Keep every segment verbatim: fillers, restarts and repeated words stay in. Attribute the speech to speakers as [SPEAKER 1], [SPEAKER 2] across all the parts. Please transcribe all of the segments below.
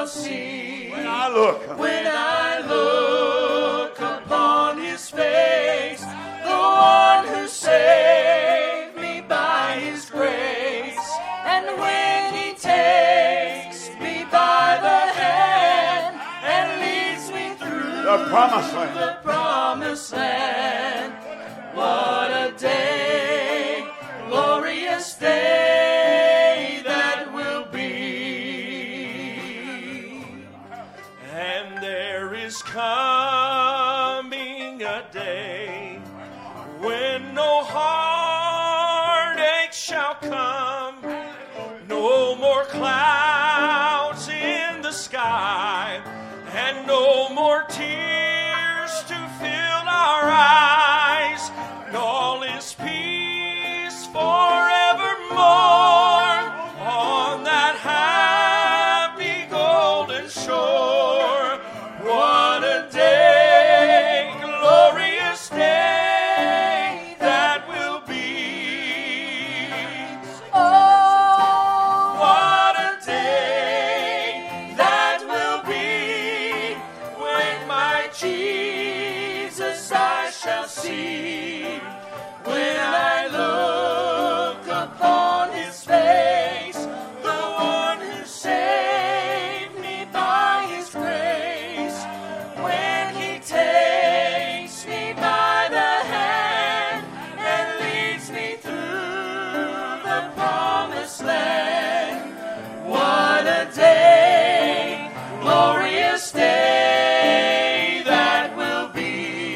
[SPEAKER 1] shall see.
[SPEAKER 2] When I look.
[SPEAKER 1] When I look upon his face, the one who saved me by his grace. And when he takes me by the hand and leads me through
[SPEAKER 2] the promised land.
[SPEAKER 1] The promised land. What a day, glorious day that will be.
[SPEAKER 3] And there is coming a day when no heartache shall come, no more clouds in the sky, and no more tears to fill our eyes. And all is peace forevermore on that happy golden shore. What a day, glorious day that will be. Oh, what a day that will be when my Jesus I shall see. When I look upon his face, the one who saved me by his grace. When he takes me by the hand and leads me through the promised land. What a day, glorious day that will be.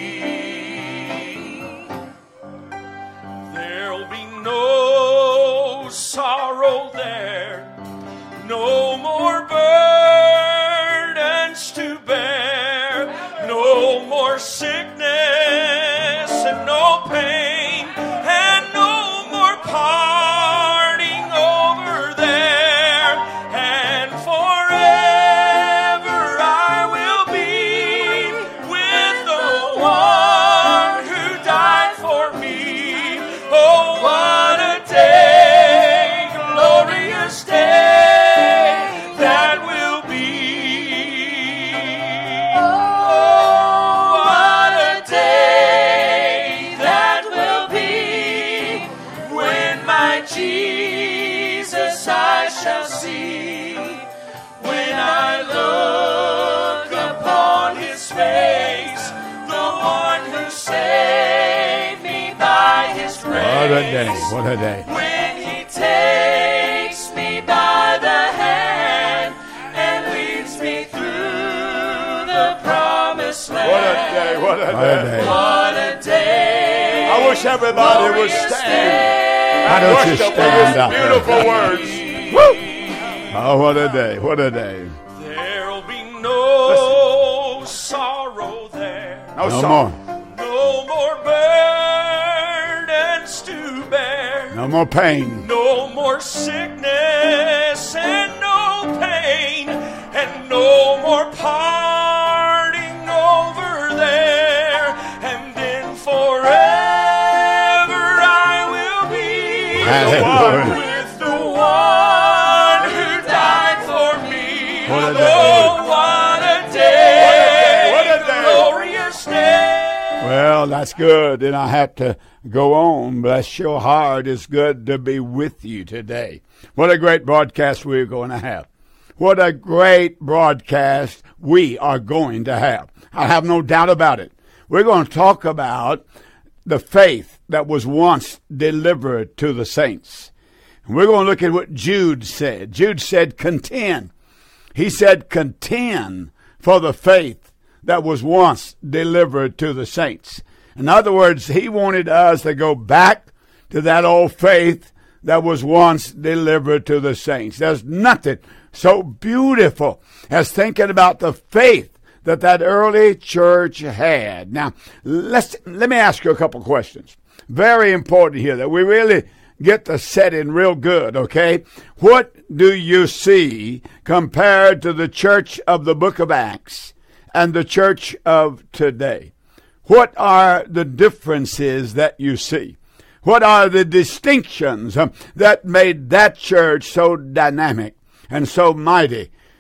[SPEAKER 3] There'll be no sorrow there, no more burdens to bear, no more sickness and no pain, and no more parting over there. And forever I will be with the one who died for me. Oh, what a day, glorious day that will be. Oh, what a day that will be when my Jesus I shall see. When I look upon his face, the one who saved me by his grace.
[SPEAKER 2] What a day, what a day.
[SPEAKER 1] When he takes me by the hand and leads me through the promised land.
[SPEAKER 2] What a day, what a day.
[SPEAKER 1] What a day.
[SPEAKER 2] I wish everybody would stand.
[SPEAKER 1] Why
[SPEAKER 2] don't you stand up?
[SPEAKER 1] Beautiful
[SPEAKER 2] words. Woo! Oh, what a day, what a day.
[SPEAKER 3] There'll be no sorrow there.
[SPEAKER 2] No,
[SPEAKER 1] No
[SPEAKER 2] more.
[SPEAKER 3] No more burdens to bear.
[SPEAKER 2] No more pain.
[SPEAKER 3] No more sickness and no pain. And no more parting over there. And then forever I will be the one with the one who died for me.
[SPEAKER 2] What a day.
[SPEAKER 3] Oh, what a day.
[SPEAKER 2] What a day.
[SPEAKER 3] Glorious day.
[SPEAKER 2] Well, that's good, and I have to go on. Bless your heart. It's good to be with you today. What a great broadcast we're going to have. What a great broadcast we are going to have. I have no doubt about it. We're going to talk about the faith that was once delivered to the saints. And we're going to look at what Jude said. Jude said, contend. He said, contend for the faith that was once delivered to the saints. In other words, he wanted us to go back to that old faith that was once delivered to the saints. There's nothing so beautiful as thinking about the faith that that early church had. Now, let's let me ask you a couple questions. Very important here that we really get the setting real good, okay? What do you see compared to the church of the book of Acts and the church of today? What are the differences that you see? What are the distinctions um, that made that church so dynamic and so mighty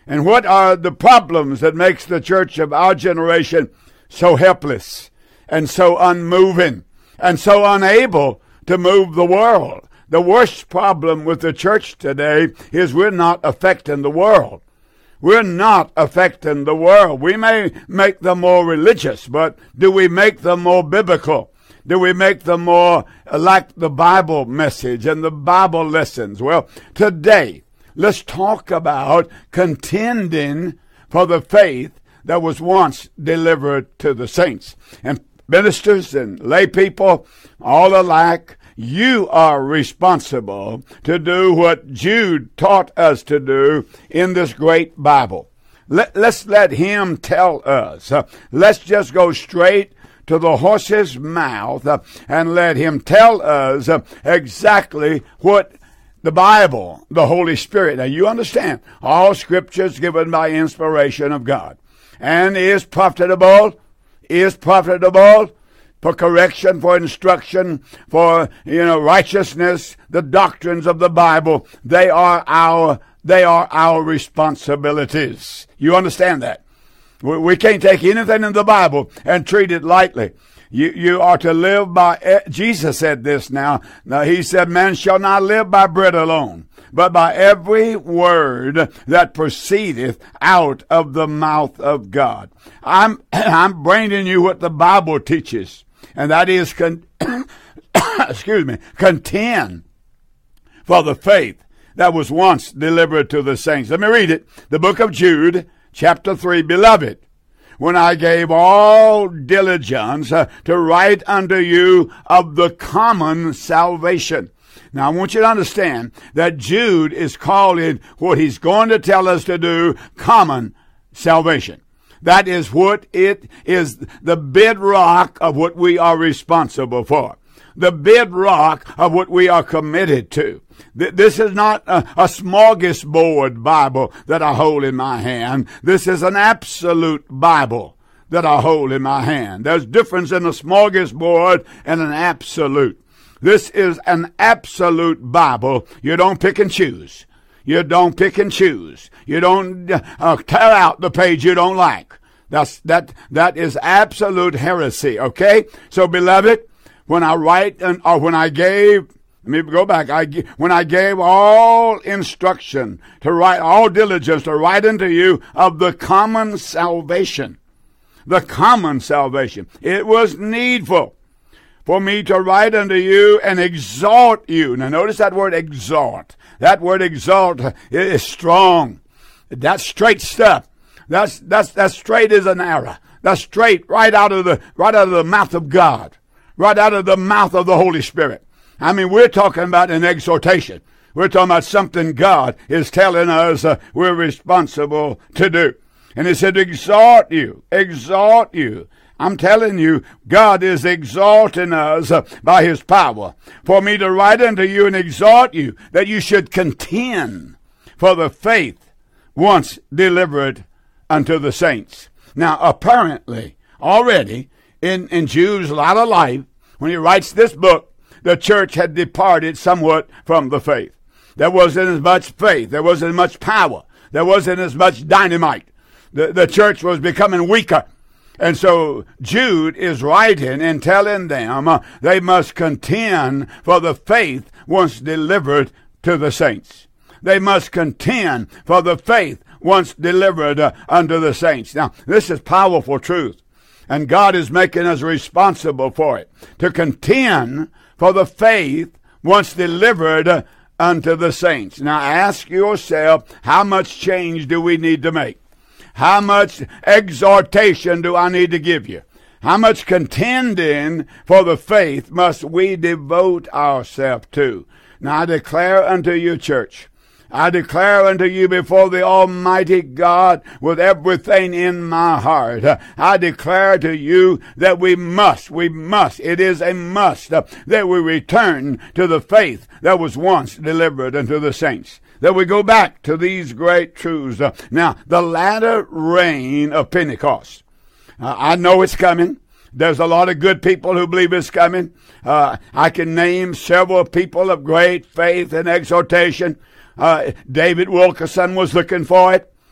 [SPEAKER 2] And what are the problems that makes the church of our generation so helpless and so unmoving and so unable to move the world? The worst problem with the church today is we're not affecting the world. We're not affecting the world. We may make them more religious, but do we make them more biblical? Do we make them more like the Bible message and the Bible lessons? Well, today, let's talk about contending for the faith that was once delivered to the saints. And ministers and lay people, all alike, you are responsible to do what Jude taught us to do in this great Bible. Let, let's let him tell us. Uh, let's just go straight to the horse's mouth uh, and let him tell us uh, exactly what the Bible, the Holy Spirit. Now you understand, all Scripture is given by inspiration of God and is profitable, is profitable for correction, for instruction, for, you know, righteousness. The doctrines of the Bible, they are our, they are our responsibilities. You understand that? We, we can't take anything in the Bible and treat it lightly. You, you are to live by, Jesus said this now. Now he said, man shall not live by bread alone, but by every word that proceedeth out of the mouth of God. I'm, I'm bringing you what the Bible teaches. And that is, con- excuse me, contend for the faith that was once delivered to the saints. Let me read it. The book of Jude, chapter three, Beloved, when I gave all diligence uh, to write unto you of the common salvation. Now, I want you to understand that Jude is calling what he's going to tell us to do common salvation. That is what it is, the bedrock of what we are responsible for. The bedrock of what we are committed to. This is not a, a smorgasbord Bible that I hold in my hand. This is an absolute Bible that I hold in my hand. There's difference in a smorgasbord and an absolute. This is an absolute Bible. You don't pick and choose. You don't pick and choose. You don't uh, tear out the page you don't like. That's, that, that is absolute heresy, okay? So, beloved, when I write, and, or when I gave, let me go back, I, when I gave all instruction to write, all diligence to write unto you of the common salvation, the common salvation, it was needful for me to write unto you and exhort you. Now, notice that word exhort. That word exalt is strong. That's straight stuff. That's that's that's straight as an arrow. That's straight right out of the right out of the mouth of God, right out of the mouth of the Holy Spirit. I mean, we're talking about an exhortation. We're talking about something God is telling us uh, we're responsible to do. And He said, "Exhort you, exhort you." I'm telling you, God is exalting us uh, by His power for me to write unto you and exhort you that you should contend for the faith once delivered unto the saints. Now, apparently, already in, in Jude's lot of life, when he writes this book, the church had departed somewhat from the faith. There wasn't as much faith. There wasn't as much power. There wasn't as much dynamite. The, the church was becoming weaker. And so Jude is writing and telling them uh, they must contend for the faith once delivered to the saints. They must contend for the faith once delivered uh, unto the saints. Now, this is powerful truth, and God is making us responsible for it, to contend for the faith once delivered uh, unto the saints. Now, ask yourself, how much change do we need to make? How much exhortation do I need to give you? How much contending for the faith must we devote ourselves to? Now I declare unto you, church, I declare unto you before the Almighty God with everything in my heart, I declare to you that we must, we must, it is a must uh, that we return to the faith that was once delivered unto the saints. That we go back to these great truths. Uh, now, the latter rain of Pentecost. Uh, I know it's coming. There's a lot of good people who believe it's coming. Uh, I can name several people of great faith and exhortation. Uh, David Wilkerson was looking for it.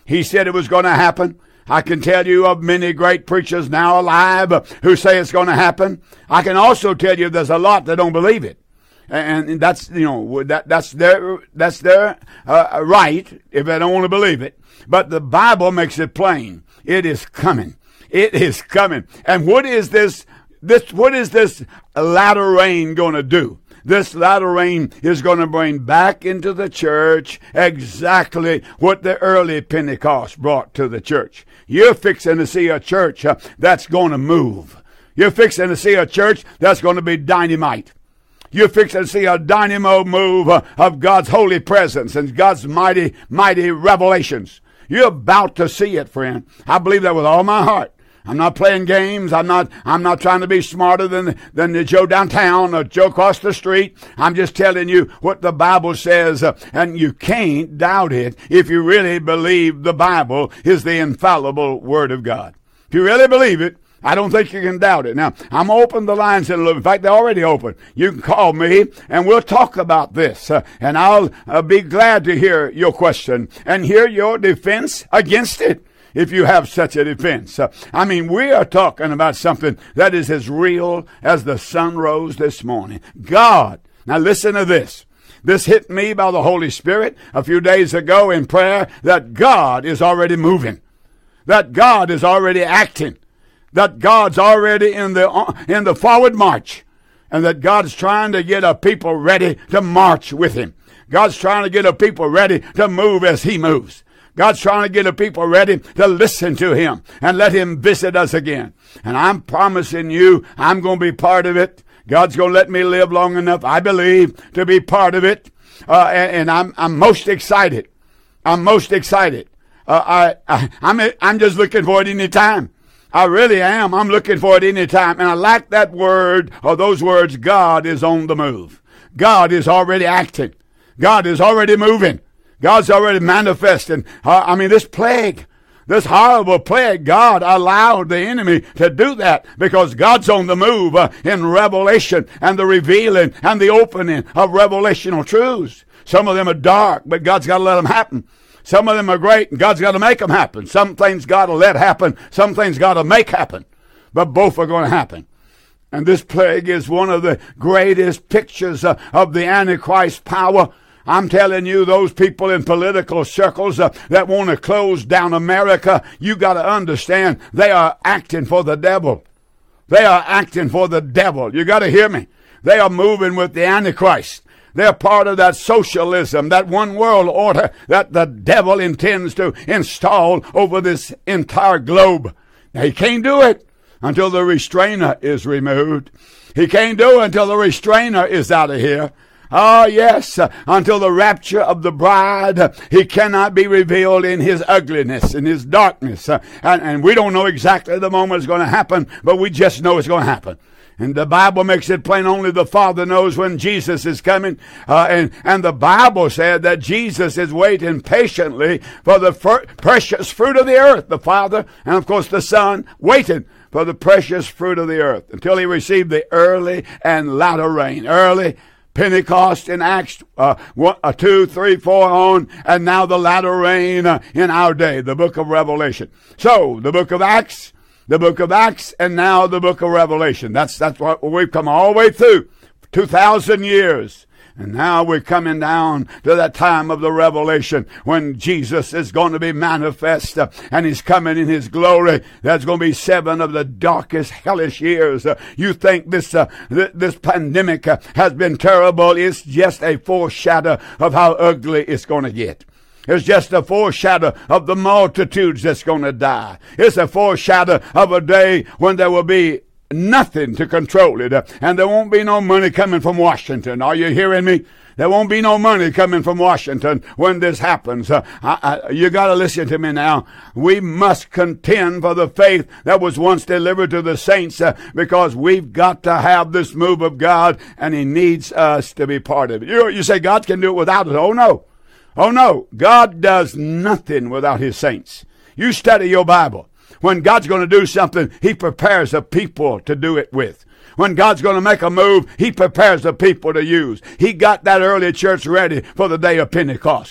[SPEAKER 2] He said it was going to happen. I can tell you of many great preachers now alive who say it's going to happen. I can also tell you there's a lot that don't believe it. And that's, you know, that, that's their, that's their uh, right if they don't want to believe it. But the Bible makes it plain. It is coming. It is coming. And what is this, this, what is this latter rain going to do? This latter rain is going to bring back into the church exactly what the early Pentecost brought to the church. You're fixing to see a church uh, that's going to move. You're fixing to see a church that's going to be dynamite. You're fixing to see a dynamo move uh, of God's holy presence and God's mighty, mighty revelations. You're about to see it, friend. I believe that with all my heart. I'm not playing games. I'm not, I'm not trying to be smarter than, than the Joe downtown or Joe across the street. I'm just telling you what the Bible says, uh, and you can't doubt it if you really believe the Bible is the infallible Word of God. If you really believe it, I don't think you can doubt it. Now, I'm open the lines in a little. In fact, they're already open. You can call me, and we'll talk about this. Uh, and I'll uh, be glad to hear your question and hear your defense against it, if you have such a defense. Uh, I mean, we are talking about something that is as real as the sun rose this morning. God. Now, listen to this. This hit me by the Holy Spirit a few days ago in prayer, that God is already moving, that God is already acting, that God's already in the in the forward march, and that God's trying to get a people ready to march with Him. God's trying to get a people ready to move as He moves. God's trying to get a people ready to listen to Him and let Him visit us again. And I'm promising you, I'm going to be part of it. God's going to let me live long enough, I believe, to be part of it. Uh, and, and I'm I'm most excited. I'm most excited. Uh, I, I I'm I'm just looking for it any time. I really am. I'm looking for it any time. And I like that word, or those words, God is on the move. God is already acting. God is already moving. God's already manifesting. Uh, I mean, this plague, this horrible plague, God allowed the enemy to do that because God's on the move uh, in revelation and the revealing and the opening of revelational truths. Some of them are dark, but God's got to let them happen. Some of them are great, and God's got to make them happen. Some things God will let happen. Some things God will make happen. But both are going to happen. And this plague is one of the greatest pictures uh, of the Antichrist power. I'm telling you, those people in political circles uh, that want to close down America, you got to understand, they are acting for the devil. They are acting for the devil. You got to hear me. They are moving with the Antichrist. They're part of that socialism, that one world order that the devil intends to install over this entire globe. Now, he can't do it until the restrainer is removed. He can't do it until the restrainer is out of here. Oh, yes, uh, until the rapture of the bride, uh, he cannot be revealed in his ugliness, in his darkness. Uh, and, and we don't know exactly the moment it's going to happen, but we just know it's going to happen. And the Bible makes it plain, only the Father knows when Jesus is coming. Uh, and, and the Bible said that Jesus is waiting patiently for the fir- precious fruit of the earth. The Father and, of course, the Son waiting for the precious fruit of the earth until he received the early and latter rain. Early Pentecost in Acts uh, one, uh, two, three, four on, and now the latter rain uh, in our day, the book of Revelation. So, the book of Acts, the book of Acts, and now the book of Revelation. That's that's what we've come all the way through, two thousand years. And now we're coming down to that time of the revelation when Jesus is going to be manifest uh, and he's coming in his glory. There's going to be seven of the darkest, hellish years. Uh, you think this uh, th- this pandemic uh, has been terrible. It's just a foreshadow of how ugly it's going to get. It's just a foreshadow of the multitudes that's going to die. It's a foreshadow of a day when there will be nothing to control it. Uh, and there won't be no money coming from Washington. Are you hearing me? There won't be no money coming from Washington when this happens. Uh, I, I, you got to listen to me now. We must contend for the faith that was once delivered to the saints uh, because we've got to have this move of God, and he needs us to be part of it. You, you say God can do it without it. Oh, no. Oh, no. God does nothing without his saints. You study your Bible. When God's going to do something, he prepares a people to do it with. When God's going to make a move, he prepares the people to use. He got that early church ready for the day of Pentecost.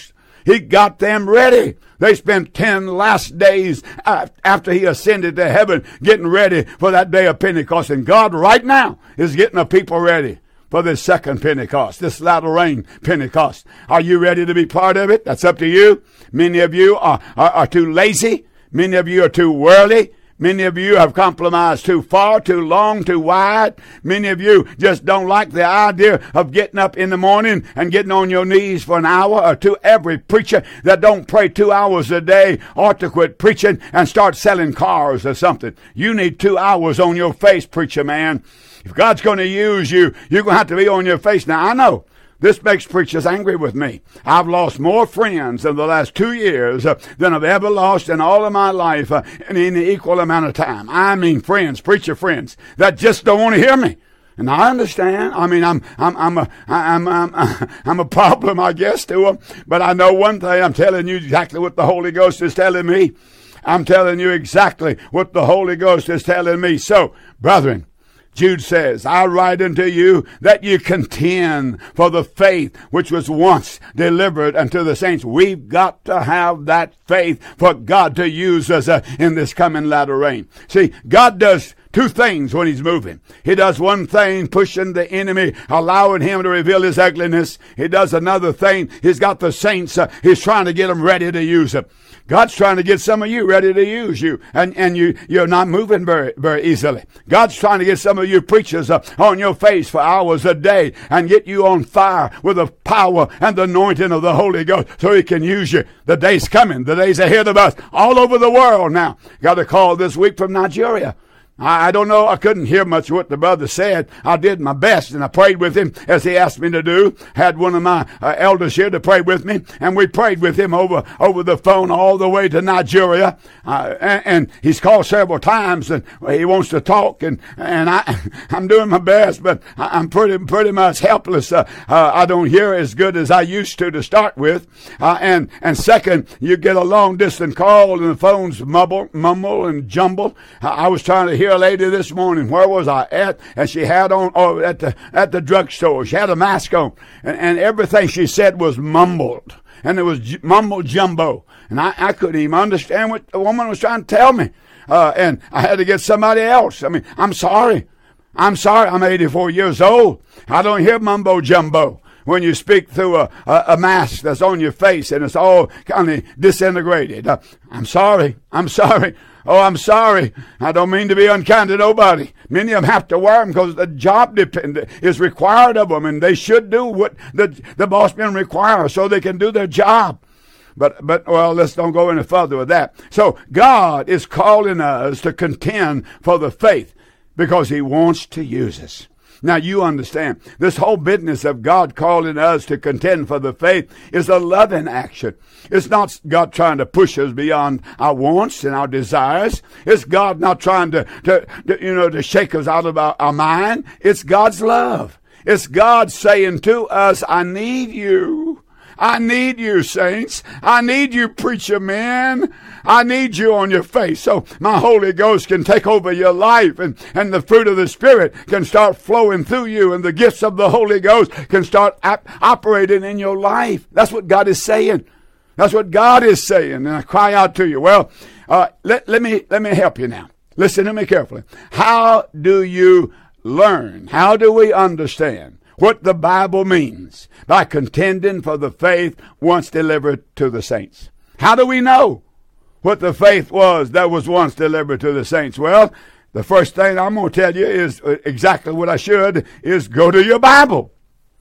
[SPEAKER 2] He got them ready. They spent ten last days after he ascended to heaven getting ready for that day of Pentecost. And God right now is getting the people ready for this second Pentecost, this latter rain Pentecost. Are you ready to be part of it? That's up to you. Many of you are, are, are too lazy. Many of you are too worldly. Many of you have compromised too far, too long, too wide. Many of you just don't like the idea of getting up in the morning and getting on your knees for an hour or two. Every preacher that don't pray two hours a day ought to quit preaching and start selling cars or something. You need two hours on your face, preacher man. If God's going to use you, you're going to have to be on your face. Now, I know this makes preachers angry with me. I've lost more friends in the last two years uh, than I've ever lost in all of my life uh, in an equal amount of time. I mean friends, preacher friends, that just don't want to hear me. And I understand. I mean, I'm, I'm, I'm a, I'm, I'm, I'm a problem, I guess, to them. But I know one thing. I'm telling you exactly what the Holy Ghost is telling me. I'm telling you exactly what the Holy Ghost is telling me. So, brethren, Jude says, I write unto you that you contend for the faith which was once delivered unto the saints. We've got to have that faith for God to use us uh, in this coming latter rain. See, God does two things when he's moving. He does one thing, pushing the enemy, allowing him to reveal his ugliness. He does another thing. He's got the saints. Uh, he's trying to get them ready to use it. God's trying to get some of you ready to use you, and, and you, you're not moving very, very easily. God's trying to get some of you preachers uh, on your face for hours a day and get you on fire with the power and the anointing of the Holy Ghost so he can use you. The day's coming. The day's ahead of us all over the world now. Got a call this week from Nigeria. I don't know. I couldn't hear much of what the brother said. I did my best, and I prayed with him as he asked me to do. Had one of my uh, elders here to pray with me, and we prayed with him over over the phone all the way to Nigeria. Uh, and, and he's called several times, and he wants to talk, and and I I'm doing my best, but I'm pretty pretty much helpless. Uh, uh, I don't hear as good as I used to to start with, uh, and and second, you get a long distance call, and the phone's mumble, mumble, and jumble. Uh, I was trying to hear a lady this morning. Where was I at? And she had on oh, at the at the drugstore. She had a mask on, and, and everything she said was mumbled, and it was j- mumble jumbo, and I, I couldn't even understand what the woman was trying to tell me. Uh, and I had to get somebody else. I mean, I'm sorry. I'm sorry. I'm eighty-four years old. I don't hear mumbo jumbo when you speak through a, a, a mask that's on your face and it's all kind of disintegrated. Uh, I'm sorry. I'm sorry. Oh, I'm sorry. I don't mean to be unkind to nobody. Many of them have to wear them because the job depend- is required of them, and they should do what the, the boss men require so they can do their job. But, but well, let's don't go any further with that. So God is calling us to contend for the faith because he wants to use us. Now, you understand, this whole business of God calling us to contend for the faith is a loving action. It's not God trying to push us beyond our wants and our desires. It's God not trying to, to, to you know, to shake us out of our, our mind. It's God's love. It's God saying to us, I need you. I need you, saints. I need you, preacher man. I need you on your face so my Holy Ghost can take over your life, and, and the fruit of the Spirit can start flowing through you, and the gifts of the Holy Ghost can start ap- operating in your life. That's what God is saying. That's what God is saying. And I cry out to you. Well, uh, let, let me let me help you now. Listen to me carefully. How do you learn? How do we understand what the Bible means by contending for the faith once delivered to the saints? How do we know what the faith was that was once delivered to the saints? Well, the first thing I'm going to tell you is exactly what I should, is go to your Bible.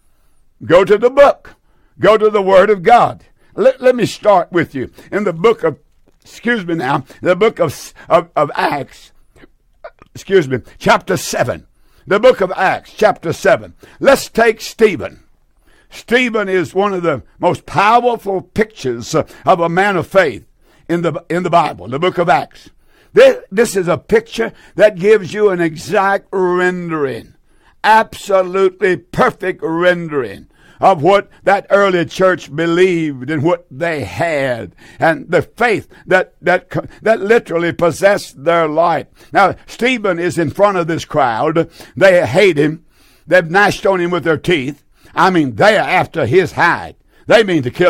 [SPEAKER 2] Go to the book. Go to the Word of God. Let, let me start with you in the book of, excuse me now, the book of, of, of Acts, excuse me, chapter seven. The book of Acts, chapter seven. Let's take Stephen. Stephen is one of the most powerful pictures of a man of faith in the in the Bible, the book of Acts. This, this is a picture that gives you an exact rendering, absolutely perfect rendering of what that early church believed and what they had, and the faith that that that literally possessed their life. Now, Stephen is in front of this crowd. They hate him. They've gnashed on him with their teeth. I mean, they are after his hide. They mean to kill him.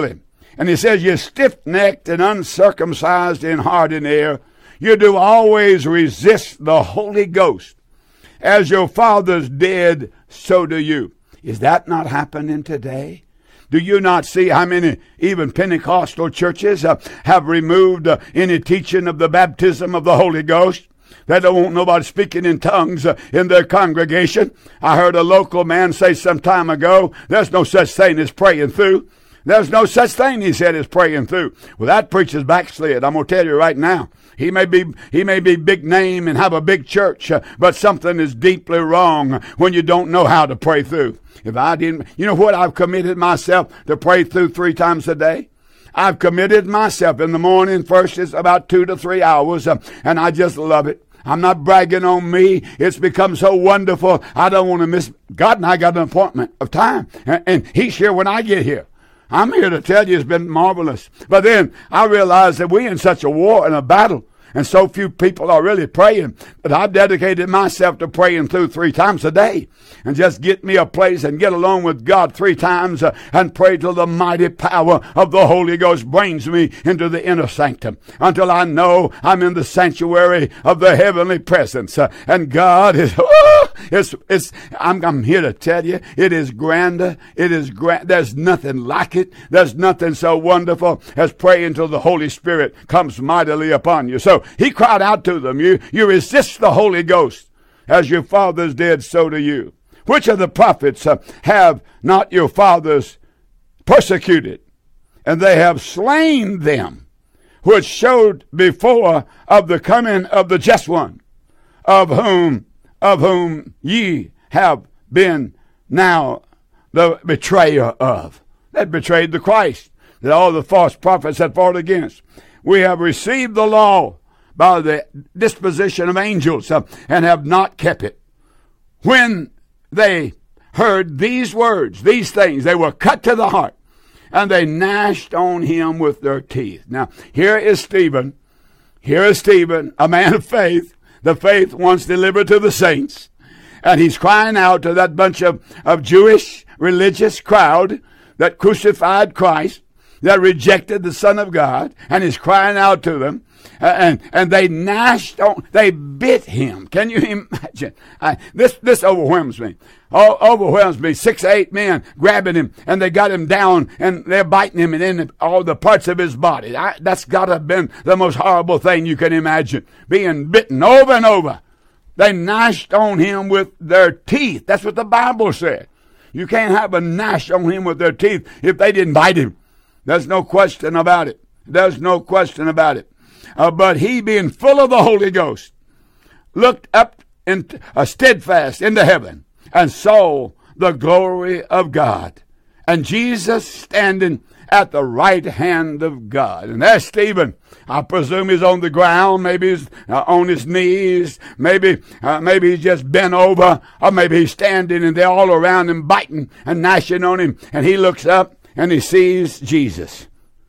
[SPEAKER 2] And he says, you stiff-necked and uncircumcised in heart and ear, you do always resist the Holy Ghost. As your fathers did, so do you. Is that not happening today? Do you not see how many even Pentecostal churches uh, have removed uh, any teaching of the baptism of the Holy Ghost? They don't want nobody speaking in tongues uh, in their congregation. I heard a local man say some time ago, there's no such thing as praying through. There's no such thing, he said, as praying through. Well, that preacher's backslid. I'm going to tell you right now. He may be he may be big name and have a big church, uh, but something is deeply wrong when you don't know how to pray through. If I didn't, you know what? I've committed myself to pray through three times a day. I've committed myself in the morning. First is about two to three hours, uh, and I just love it. I'm not bragging on me. It's become so wonderful. I don't want to miss. God and I got an appointment of time, and, and He's here when I get here. I'm here to tell you it's been marvelous. But then I realized that we're in such a war and a battle, and so few people are really praying, that I've dedicated myself to praying through three times a day. And just get me a place and get along with God three times uh, and pray till the mighty power of the Holy Ghost brings me into the inner sanctum until I know I'm in the sanctuary of the heavenly presence. Uh, and God is, oh, it's, it's, I'm, I'm here to tell you, it is grander. It is grand. There's nothing like it. There's nothing so wonderful as praying till the Holy Spirit comes mightily upon you. So he cried out to them, you, you resist the Holy Ghost as your fathers did, so do you. Which of the prophets uh, have not your fathers persecuted? And they have slain them, which showed before of the coming of the just one, of whom, of whom ye have been now the betrayer of. That betrayed the Christ, that all the false prophets had fought against. We have received the law by the disposition of angels uh, and have not kept it. When they heard these words, these things, they were cut to the heart, and they gnashed on him with their teeth. Now, here is Stephen. Here is Stephen, a man of faith, the faith once delivered to the saints. And he's crying out to that bunch of, of Jewish religious crowd that crucified Christ, that rejected the Son of God, and he's crying out to them. Uh, and and they gnashed on, they bit him. Can you imagine? I, this this overwhelms me. Oh, overwhelms me. Six, eight men grabbing him, and they got him down, and they're biting him, and in all the parts of his body. I, that's got to have been the most horrible thing you can imagine. Being bitten over and over. They gnashed on him with their teeth. That's what the Bible said. You can't have a gnash on him with their teeth if they didn't bite him. There's no question about it. There's no question about it. Uh, but he, being full of the Holy Ghost, looked up in, uh, steadfast into heaven and saw the glory of God, and Jesus standing at the right hand of God. And there's Stephen. I presume he's on the ground. Maybe he's uh, on his knees. Maybe uh, maybe he's just bent over, or maybe he's standing, and they're all around him biting and gnashing on him. And he looks up and he sees Jesus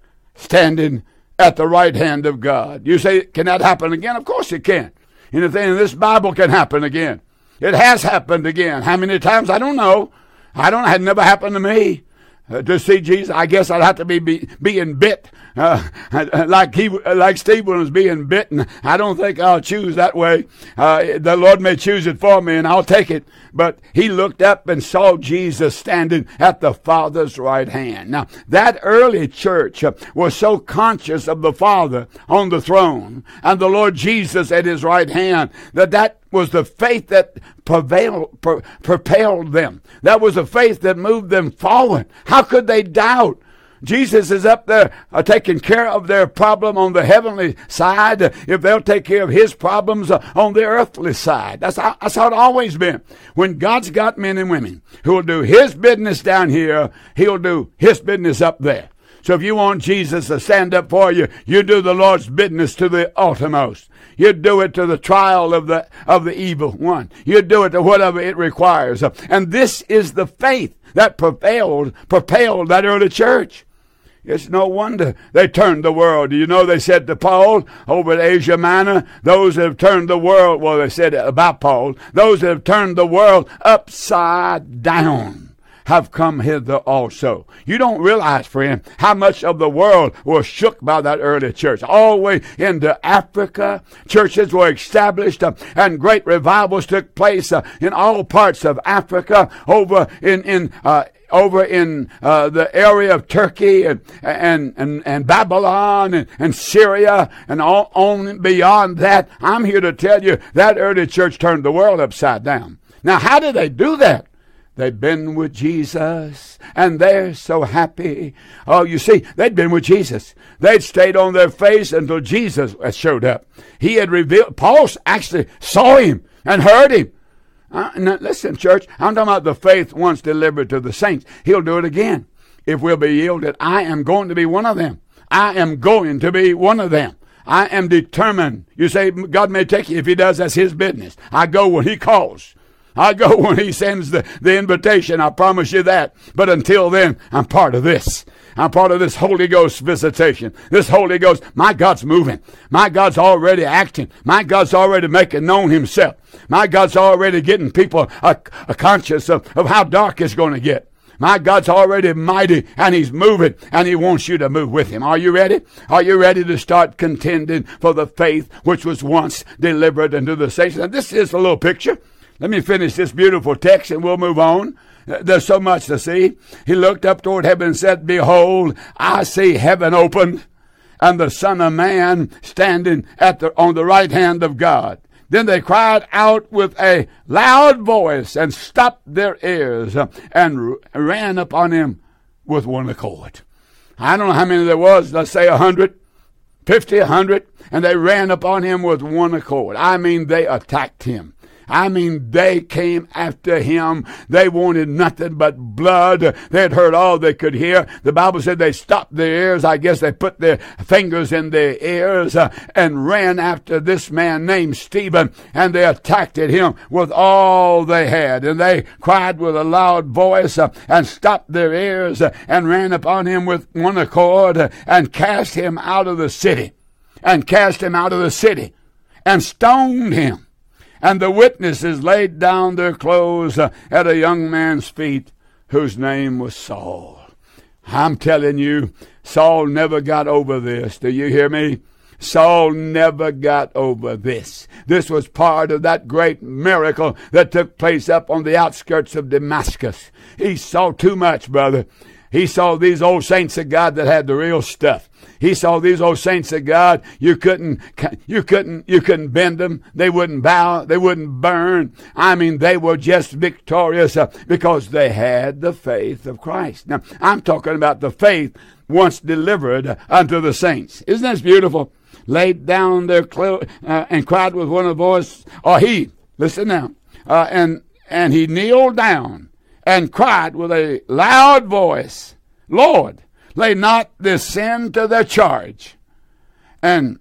[SPEAKER 2] standing at the right hand of God. You say, can that happen again? Of course it can. Anything in this Bible can happen again. It has happened again. How many times? I don't know. I don't. It had never happened to me uh, to see Jesus. I guess I'd have to be, be being bit uh, like he, like Stephen was being bitten. I don't think I'll choose that way. Uh, the Lord may choose it for me, and I'll take it. But he looked up and saw Jesus standing at the Father's right hand. Now, that early church uh, was so conscious of the Father on the throne and the Lord Jesus at his right hand that that was the faith that prevailed, pro- propelled them. That was the faith that moved them forward. How could they doubt? Jesus is up there uh, taking care of their problem on the heavenly side, uh, if they'll take care of his problems uh, on the earthly side. That's how, that's how it's always been. When God's got men and women who will do his business down here, he'll do his business up there. So if you want Jesus to stand up for you, you do the Lord's business to the uttermost. You do it to the trial of the of the evil one. You do it to whatever it requires. And this is the faith that propelled, propelled that early church. It's no wonder they turned the world. Do you know they said to Paul over at Asia Minor, those that have turned the world, well, they said about Paul, those that have turned the world upside down. have come hither also. You don't realize, friend, how much of the world was shook by that early church. All the way into Africa, churches were established, uh, and great revivals took place uh, in all parts of Africa, over in, in uh, over in uh, the area of Turkey and and and, and Babylon and, and Syria and all on beyond that. I'm here to tell you that early church turned the world upside down. Now, how did they do that? They've been with Jesus, and they're so happy. Oh, you see, they'd been with Jesus. They'd stayed on their face until Jesus showed up. He had revealed, Paul actually saw him and heard him. Uh, now, listen, church, I'm talking about the faith once delivered to the saints. He'll do it again if we'll be yielded. I am going to be one of them. I am going to be one of them. I am determined. You say, God may take you. If he does, that's his business. I go when he calls. I go when he sends the, the invitation. I promise you that. But until then, I'm part of this. I'm part of this Holy Ghost visitation. This Holy Ghost, my God's moving. My God's already acting. My God's already making known himself. My God's already getting people a, a conscious of, of how dark it's going to get. My God's already mighty, and he's moving, and he wants you to move with him. Are you ready? Are you ready to start contending for the faith which was once delivered unto the saints? And this is a little picture. Let me finish this beautiful text, and we'll move on. There's so much to see. He looked up toward heaven and said, Behold, I see heaven opened, and the Son of Man standing at the, on the right hand of God. Then they cried out with a loud voice and stopped their ears and ran upon him with one accord. I don't know how many there was. Let's say a hundred, fifty, a hundred. And they ran upon him with one accord. I mean, they attacked him. I mean, they came after him. They wanted nothing but blood. They had heard all they could hear. The Bible said they stopped their ears. I guess they put their fingers in their ears uh, and ran after this man named Stephen, and they attacked at him with all they had. And they cried with a loud voice uh, and stopped their ears uh, and ran upon him with one accord uh, and cast him out of the city. And cast him out of the city and stoned him. And the witnesses laid down their clothes uh, at a young man's feet, whose name was Saul. I'm telling you, Saul never got over this. Do you hear me? Saul never got over this. This was part of that great miracle that took place up on the outskirts of Damascus. He saw too much, brother. He saw these old saints of God that had the real stuff. He saw these old saints of God. You couldn't, you couldn't, you couldn't bend them. They wouldn't bow. They wouldn't burn. I mean, they were just victorious uh, because they had the faith of Christ. Now, I'm talking about the faith once delivered unto the saints. Isn't this beautiful? Laid down their clothes uh, and cried with one voice. Or he, listen now, uh, and and he kneeled down and cried with a loud voice, Lord, lay not this sin to their charge. And,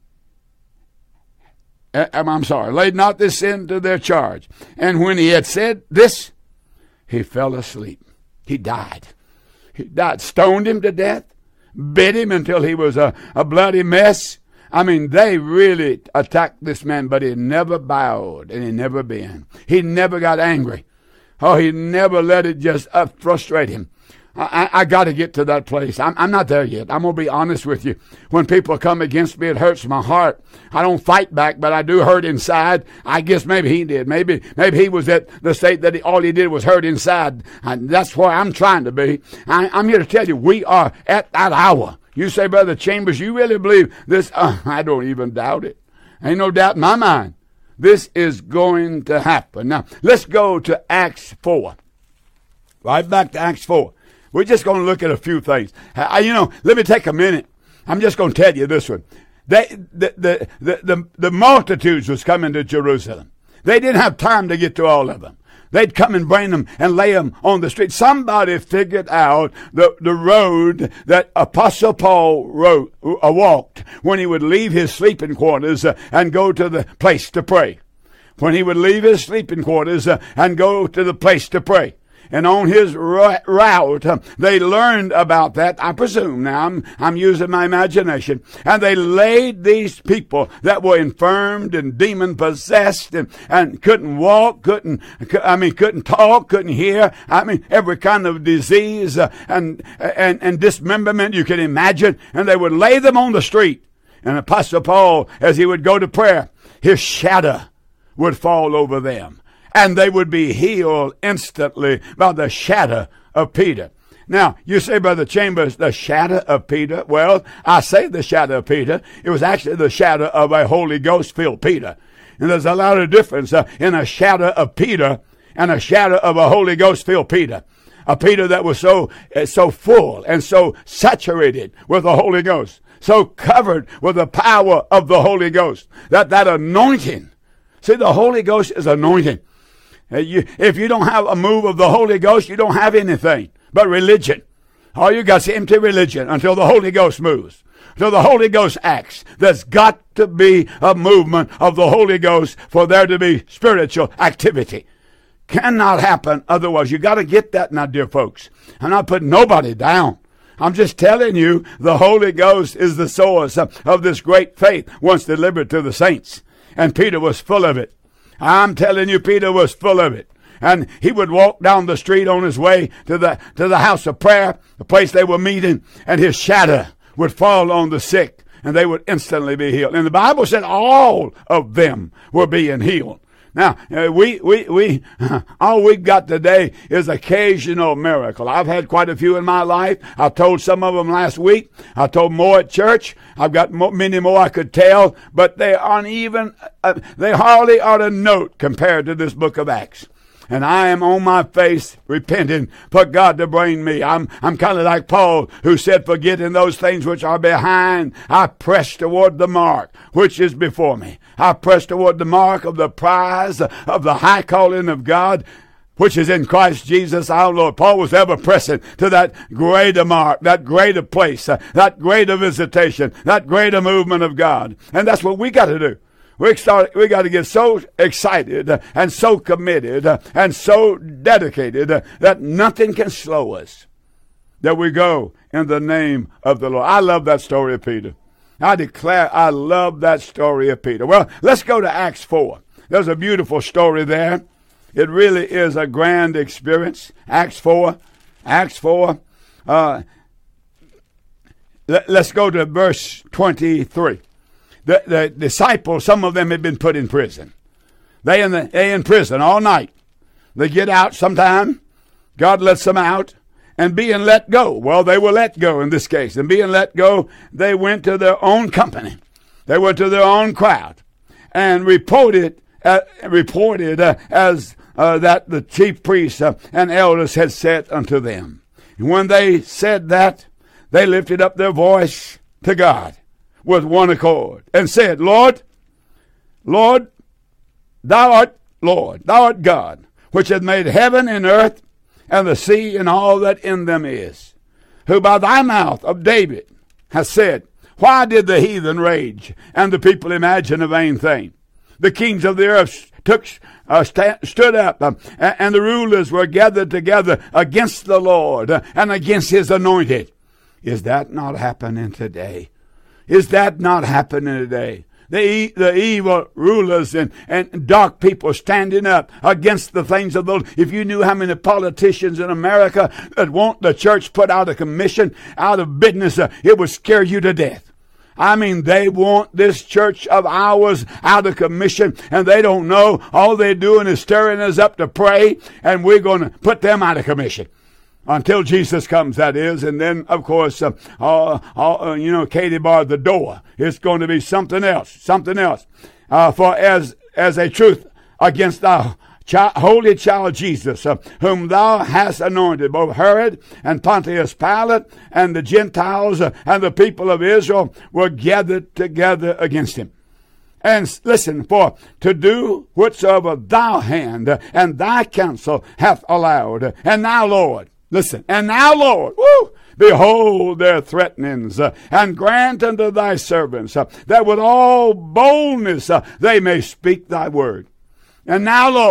[SPEAKER 2] uh, I'm sorry, laid not this sin to their charge. And when he had said this, he fell asleep. He died. He died. Stoned him to death. Bit him until he was a, a bloody mess. I mean, they really attacked this man, but he never bowed and he never bent. He never got angry. Oh, he never let it just uh, frustrate him. I, I, I got to get to that place. I'm, I'm not there yet. I'm going to be honest with you. When people come against me, it hurts my heart. I don't fight back, but I do hurt inside. I guess maybe he did. Maybe maybe he was at the state that he, all he did was hurt inside. And that's where I'm trying to be. I, I'm here to tell you, we are at that hour. You say, Brother Chambers, you really believe this? Uh, I don't even doubt it. Ain't no doubt in my mind. This is going to happen. Now, let's go to Acts four. Right back to Acts four. We're just going to look at a few things. I, you know, let me take a minute. I'm just going to tell you this one. They, the, the, the, the, the multitudes was coming to Jerusalem. They didn't have time to get to all of them. They'd come and bring them and lay them on the street. Somebody figured out the, the road that Apostle Paul wrote, uh, walked when he would leave his sleeping quarters uh, and go to the place to pray. When he would leave his sleeping quarters uh, and go to the place to pray. And on his route, uh, they learned about that, I presume. Now, I'm, I'm using my imagination. And they laid these people that were infirmed and demon-possessed and, and couldn't walk, couldn't, I mean, couldn't talk, couldn't hear. I mean, every kind of disease uh, and, and, and dismemberment you can imagine. And they would lay them on the street. And Apostle Paul, as he would go to prayer, his shadow would fall over them. And they would be healed instantly by the shadow of Peter. Now, you say, Brother Chambers, the shadow of Peter. Well, I say the shadow of Peter. It was actually the shadow of a Holy Ghost-filled Peter. And there's a lot of difference uh, in a shadow of Peter and a shadow of a Holy Ghost-filled Peter. A Peter that was so, uh, so full and so saturated with the Holy Ghost, so covered with the power of the Holy Ghost, that that anointing. See, the Holy Ghost is anointing. Uh, you, if you don't have a move of the Holy Ghost, you don't have anything but religion. All you got is empty religion until the Holy Ghost moves, until the Holy Ghost acts. There's got to be a movement of the Holy Ghost for there to be spiritual activity. Cannot happen otherwise. You got to get that now, dear folks. I'm not putting nobody down. I'm just telling you the Holy Ghost is the source of, of this great faith once delivered to the saints. And Peter was full of it. I'm telling you, Peter was full of it. And he would walk down the street on his way to the, to the house of prayer, the place they were meeting, and his shadow would fall on the sick, and they would instantly be healed. And the Bible said all of them were being healed. Now, uh, we, we, we, all we've got today is occasional miracle. I've had quite a few in my life. I told some of them last week. I told more at church. I've got more, many more I could tell, but they aren't even, uh, they hardly are a note compared to this book of Acts. And I am on my face repenting for God to bring me. I'm, I'm kind of like Paul, who said, forgetting those things which are behind, I press toward the mark which is before me. I press toward the mark of the prize of the high calling of God, which is in Christ Jesus our Lord. Paul was ever pressing to that greater mark, that greater place, uh, that greater visitation, that greater movement of God. And that's what we got to do. We start. We got to get so excited uh, and so committed uh, and so dedicated uh, that nothing can slow us. That we go in the name of the Lord. I love that story of Peter. I declare I love that story of Peter. Well, let's go to Acts four. There's a beautiful story there. It really is a grand experience. Acts four. Acts four. Uh, let, let's go to verse twenty-three. The, the disciples, some of them had been put in prison. They in the they in prison all night. They get out sometime. God lets them out. And being let go. Well, they were let go in this case. And being let go, they went to their own company. They went to their own crowd. And reported, uh, reported uh, as uh, that the chief priests uh, and elders had said unto them. And when they said that, they lifted up their voice to God with one accord, and said, Lord, Lord, thou art Lord, thou art God, which hath made heaven and earth, and the sea and all that in them is, who by thy mouth of David hath said, why did the heathen rage, and the people imagine a vain thing? The kings of the earth took, uh, st- stood up, uh, and the rulers were gathered together against the Lord uh, and against his anointed. Is that not happening today? Is that not happening today? The, the evil rulers and, and dark people standing up against the things of the Lord. If you knew how many politicians in America that want the church put out of commission, out of business, uh, it would scare you to death. I mean, they want this church of ours out of commission, and they don't know. All they're doing is stirring us up to pray, and we're going to put them out of commission. Until Jesus comes, that is. And then, of course, uh, uh, uh, you know, Katie barred the door. It's going to be something else, something else. Uh, for as as a truth against thy child, holy child Jesus, uh, whom thou hast anointed, both Herod and Pontius Pilate and the Gentiles uh, and the people of Israel were gathered together against him. And listen, for to do whatsoever thou hand uh, and thy counsel hath allowed. And now, Lord, listen, and now, Lord, woo, behold their threatenings, uh, and grant unto thy servants uh, that with all boldness uh, they may speak thy word. And now, Lord,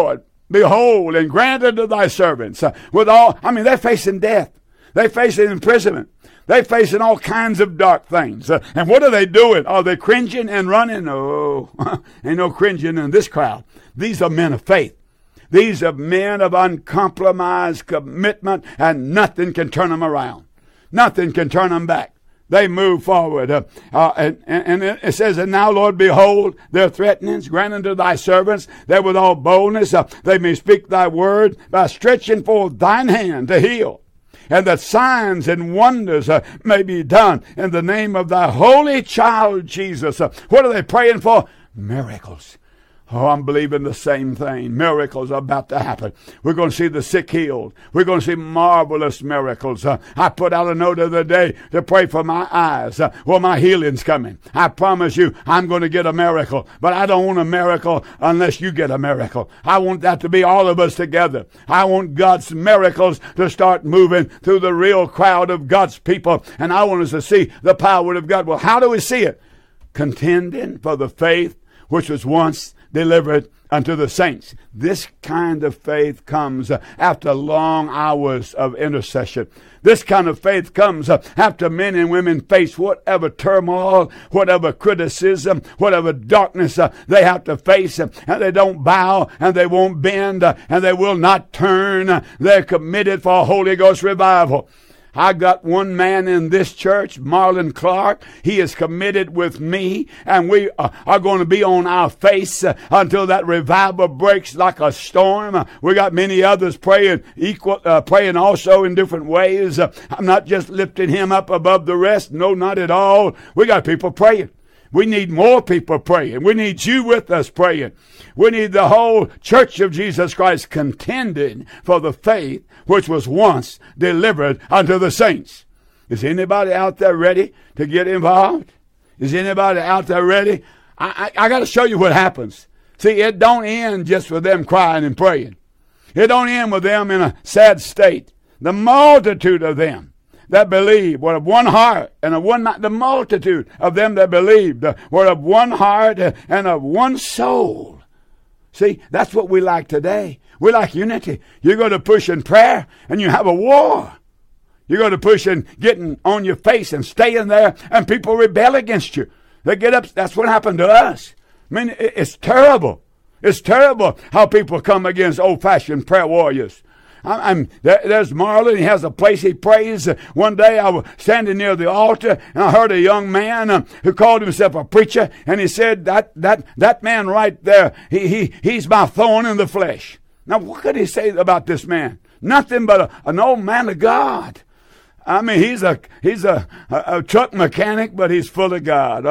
[SPEAKER 2] behold, and grant unto thy servants uh, with all, I mean, they're facing death. They're facing imprisonment. They're facing all kinds of dark things. Uh, and what are they doing? Are they cringing and running? Oh, ain't no cringing in this crowd. These are men of faith. These are men of uncompromised commitment, and nothing can turn them around. Nothing can turn them back. They move forward. Uh, uh, and, and it says, and now, Lord, behold, their threatenings, grant unto thy servants, that with all boldness uh, they may speak thy word by stretching forth thine hand to heal. And that signs and wonders uh, may be done in the name of thy holy child, Jesus. Uh, what are they praying for? Miracles. Oh, I'm believing the same thing. Miracles are about to happen. We're going to see the sick healed. We're going to see marvelous miracles. Uh, I put out a note the other day to pray for my eyes. Uh, well, my healing's coming. I promise you, I'm going to get a miracle. But I don't want a miracle unless you get a miracle. I want that to be all of us together. I want God's miracles to start moving through the real crowd of God's people. And I want us to see the power of God. Well, how do we see it? Contending for the faith which was once delivered unto the saints. This kind of faith comes uh, after long hours of intercession. This kind of faith comes uh, after men and women face whatever turmoil, whatever criticism, whatever darkness uh, they have to face, uh, and they don't bow, and they won't bend, uh, and they will not turn. Uh, they're committed for a Holy Ghost revival. I got one man in this church, Marlon Clark. He is committed with me, and we uh, are going to be on our face uh, until that revival breaks like a storm. Uh, we got many others praying, equal, uh, praying also in different ways. Uh, I'm not just lifting him up above the rest. No, not at all. We got people praying. We need more people praying. We need you with us praying. We need the whole church of Jesus Christ contending for the faith which was once delivered unto the saints. Is anybody out there ready to get involved? Is anybody out there ready? I, I, I got to show you what happens. See, it don't end just with them crying and praying. It don't end with them in a sad state. The multitude of them that believed were of one heart and of one mind. The multitude of them that believed were of one heart and of one soul. See, that's what we like today. We like unity. You go to push in prayer and you have a war. You go to push in getting on your face and staying there, and people rebel against you. They get up. That's what happened to us. I mean, it's terrible. It's terrible how people come against old-fashioned prayer warriors. I'm, there, there's Marlon. He has a place he prays. One day I was standing near the altar, and I heard a young man uh, who called himself a preacher, and he said, that that that man right there, he he he's my thorn in the flesh. Now, what could he say about this man? Nothing but a, an old man of God. I mean, he's a he's a, a, a truck mechanic, but he's full of God.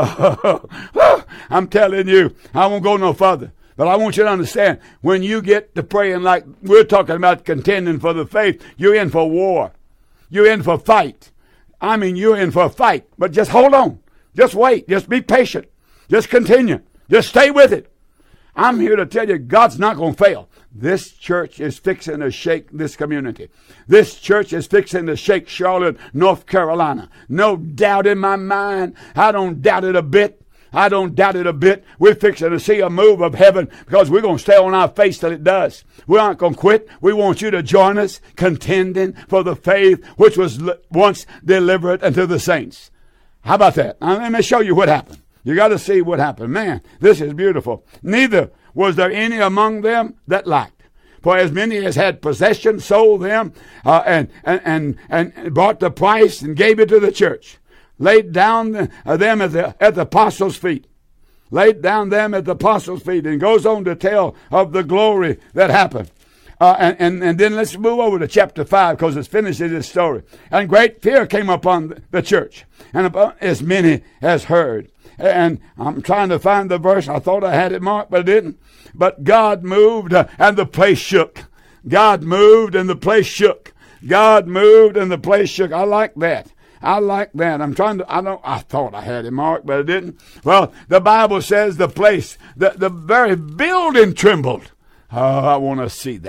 [SPEAKER 2] Oh, I'm telling you, I won't go no further. But I want you to understand, when you get to praying like we're talking about contending for the faith, you're in for war. You're in for fight. I mean, you're in for a fight. But just hold on. Just wait. Just be patient. Just continue. Just stay with it. I'm here to tell you, God's not going to fail. This church is fixing to shake this community. This church is fixing to shake Charlotte, North Carolina. No doubt in my mind. I don't doubt it a bit. I don't doubt it a bit. We're fixing to see a move of heaven because we're going to stay on our face till it does. We aren't going to quit. We want you to join us contending for the faith which was once delivered unto the saints. How about that? Now, let me show you what happened. You got to see what happened. Man, this is beautiful. Neither was there any among them that lacked. For as many as had possession sold them uh, and, and, and, and bought the price and gave it to the church. Laid down the, uh, them at the, at the apostles' feet. Laid down them at the apostles' feet. And goes on to tell of the glory that happened. Uh, and, and, and then let's move over to chapter five because it's finishes this story. And great fear came upon the church and upon as many as heard. And I'm trying to find the verse. I thought I had it marked, but I didn't. But God moved uh, and the place shook. God moved and the place shook. God moved and the place shook. I like that. I like that. I'm trying to, I don't, I thought I had it marked, but I didn't. Well, the Bible says the place, the, the very building trembled. Oh, I want to see that.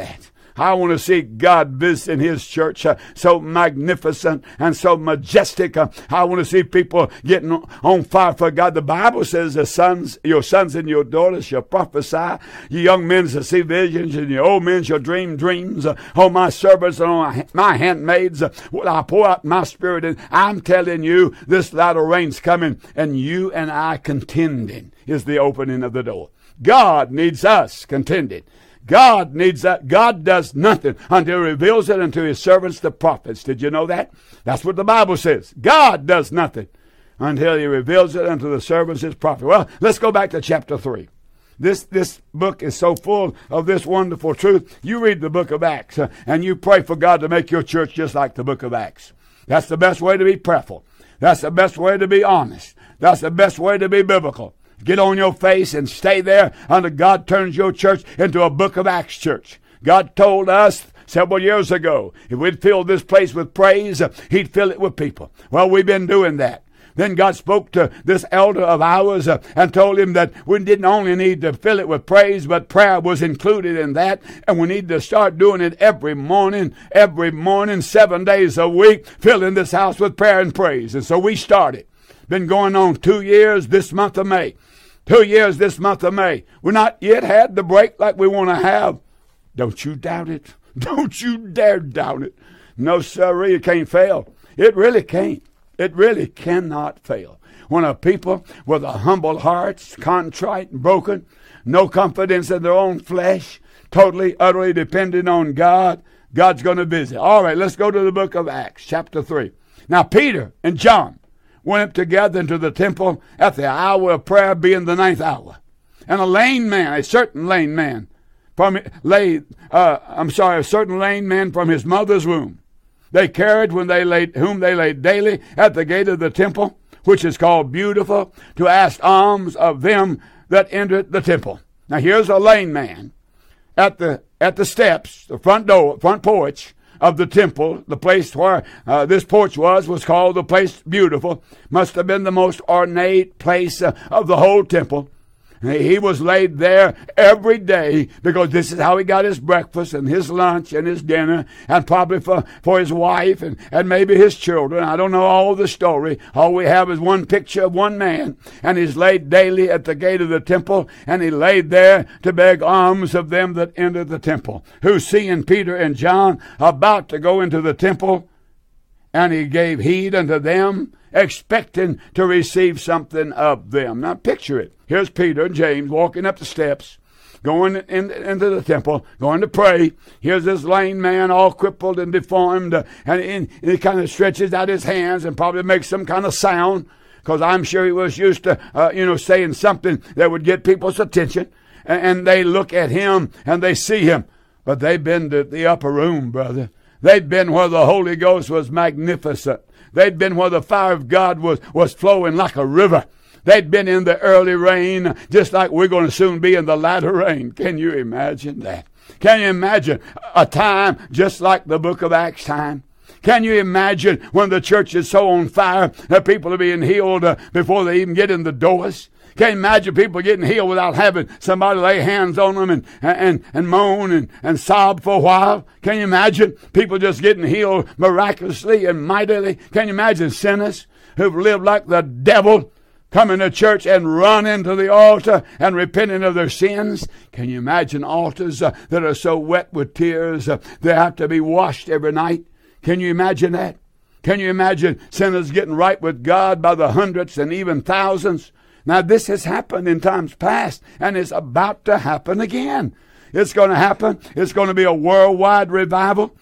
[SPEAKER 2] I want to see God visiting his church, uh, so magnificent and so majestic. Uh, I want to see people getting on fire for God. The Bible says the sons, your sons and your daughters shall prophesy. Your young men shall see visions, and your old men shall dream dreams. Uh, on my servants and on my handmaids uh, will I pour out my spirit. And I'm telling you, this latter rain's coming, and you and I contending is the opening of the door. God needs us contending. God needs that. God does nothing until he reveals it unto his servants, the prophets. Did you know that? That's what the Bible says. God does nothing until he reveals it unto the servants, his prophets. Well, let's go back to chapter three. This this book is so full of this wonderful truth. You read the book of Acts, uh, and you pray for God to make your church just like the book of Acts. That's the best way to be prayerful. That's the best way to be honest. That's the best way to be biblical. Get on your face and stay there until God turns your church into a book of Acts church. God told us several years ago, if we'd fill this place with praise, he'd fill it with people. Well, we've been doing that. Then God spoke to this elder of ours uh, and told him that we didn't only need to fill it with praise, but prayer was included in that. And we need to start doing it every morning, every morning, seven days a week, filling this house with prayer and praise. And so we started. Been going on two years this month of May. Two years this month of May. We're not yet had the break like we want to have. Don't you doubt it. Don't you dare doubt it. No, sirree, it can't fail. It really can't. It really cannot fail. When a people with a humble hearts, contrite and broken, no confidence in their own flesh, totally, utterly dependent on God, God's going to visit. All right, let's go to the book of Acts, chapter three. Now, Peter and John went up together into the temple at the hour of prayer, being the ninth hour. And a lame man, a certain lame man, from laid, uh, I'm sorry, a certain lame man from his mother's womb, they carried when they laid, whom they laid daily at the gate of the temple, which is called Beautiful, to ask alms of them that entered the temple. Now here's a lame man at the at the steps, the front door, front porch of the temple. The place where uh, this porch was was called the place Beautiful. Must have been the most ornate place uh, of the whole temple. He was laid there every day because this is how he got his breakfast and his lunch and his dinner, and probably for, for his wife and, and maybe his children. I don't know all the story. All we have is one picture of one man, and he's laid daily at the gate of the temple, and he laid there to beg alms of them that enter the temple, who seeing Peter and John about to go into the temple, and he gave heed unto them, expecting to receive something of them. Now picture it. Here's Peter and James walking up the steps, going in, into the temple, going to pray. Here's this lame man, all crippled and deformed, uh, and, and he kind of stretches out his hands and probably makes some kind of sound, because I'm sure he was used to, uh, you know, saying something that would get people's attention. And, and they look at him and they see him. But they've been to the upper room, brother. They'd been where the Holy Ghost was magnificent. They'd been where the fire of God was, was flowing like a river. They'd been in the early rain, just like we're going to soon be in the latter rain. Can you imagine that? Can you imagine a time just like the book of Acts time? Can you imagine when the church is so on fire that people are being healed uh, before they even get in the doors? Can you imagine people getting healed without having somebody lay hands on them and, and, and moan and, and sob for a while? Can you imagine people just getting healed miraculously and mightily? Can you imagine sinners who've lived like the devil coming to church and run into the altar and repenting of their sins? Can you imagine altars uh, that are so wet with tears uh, they have to be washed every night? Can you imagine that? Can you imagine sinners getting right with God by the hundreds and even thousands? Now, this has happened in times past, and it's about to happen again. It's going to happen. It's going to be a worldwide revival.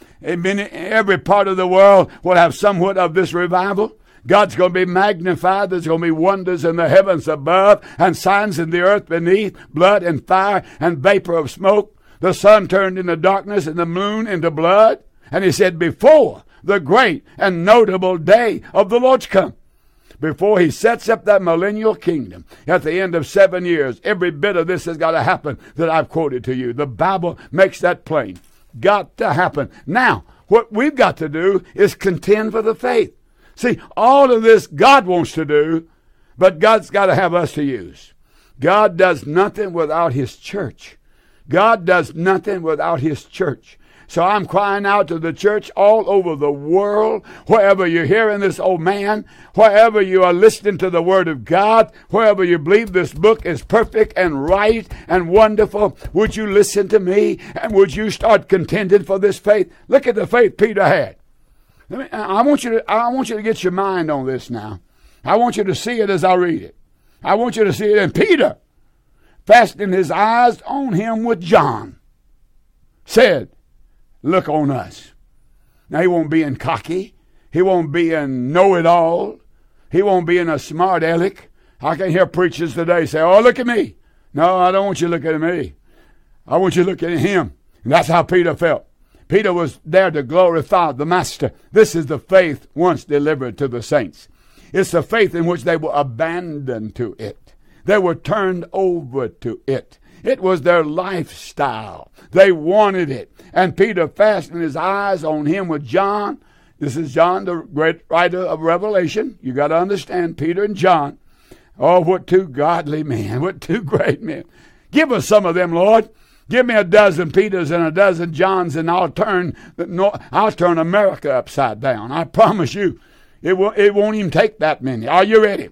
[SPEAKER 2] Every part of the world will have somewhat of this revival. God's going to be magnified. There's going to be wonders in the heavens above and signs in the earth beneath, blood and fire and vapor of smoke. The sun turned into darkness and the moon into blood. And he said, before the great and notable day of the Lord's come. Before he sets up that millennial kingdom at the end of seven years, every bit of this has got to happen that I've quoted to you. The Bible makes that plain. Got to happen. Now, what we've got to do is contend for the faith. See, all of this God wants to do, but God's got to have us to use. God does nothing without his church. God does nothing without his church. So I'm crying out to the church all over the world, wherever you're hearing this old man, wherever you are listening to the Word of God, wherever you believe this book is perfect and right and wonderful, would you listen to me and would you start contending for this faith? Look at the faith Peter had. Let me, I want you to, I want you to get your mind on this now. I want you to see it as I read it. I want you to see it. And Peter, fastening his eyes on him with John, said, look on us. Now, he won't be in cocky. He won't be in know-it-all. He won't be in a smart aleck. I can hear preachers today say, oh, look at me. No, I don't want you to look at me. I want you to look at him. And that's how Peter felt. Peter was there to glorify the Master. This is the faith once delivered to the saints. It's the faith in which they were abandoned to it. They were turned over to it. It was their lifestyle. They wanted it. And Peter fastened his eyes on him with John. This is John, the great writer of Revelation. You got to understand Peter and John. Oh, what two godly men. What two great men. Give us some of them, Lord. Give me a dozen Peters and a dozen Johns, and I'll turn I'll turn America upside down. I promise you, it won't, it won't even take that many. Are you ready?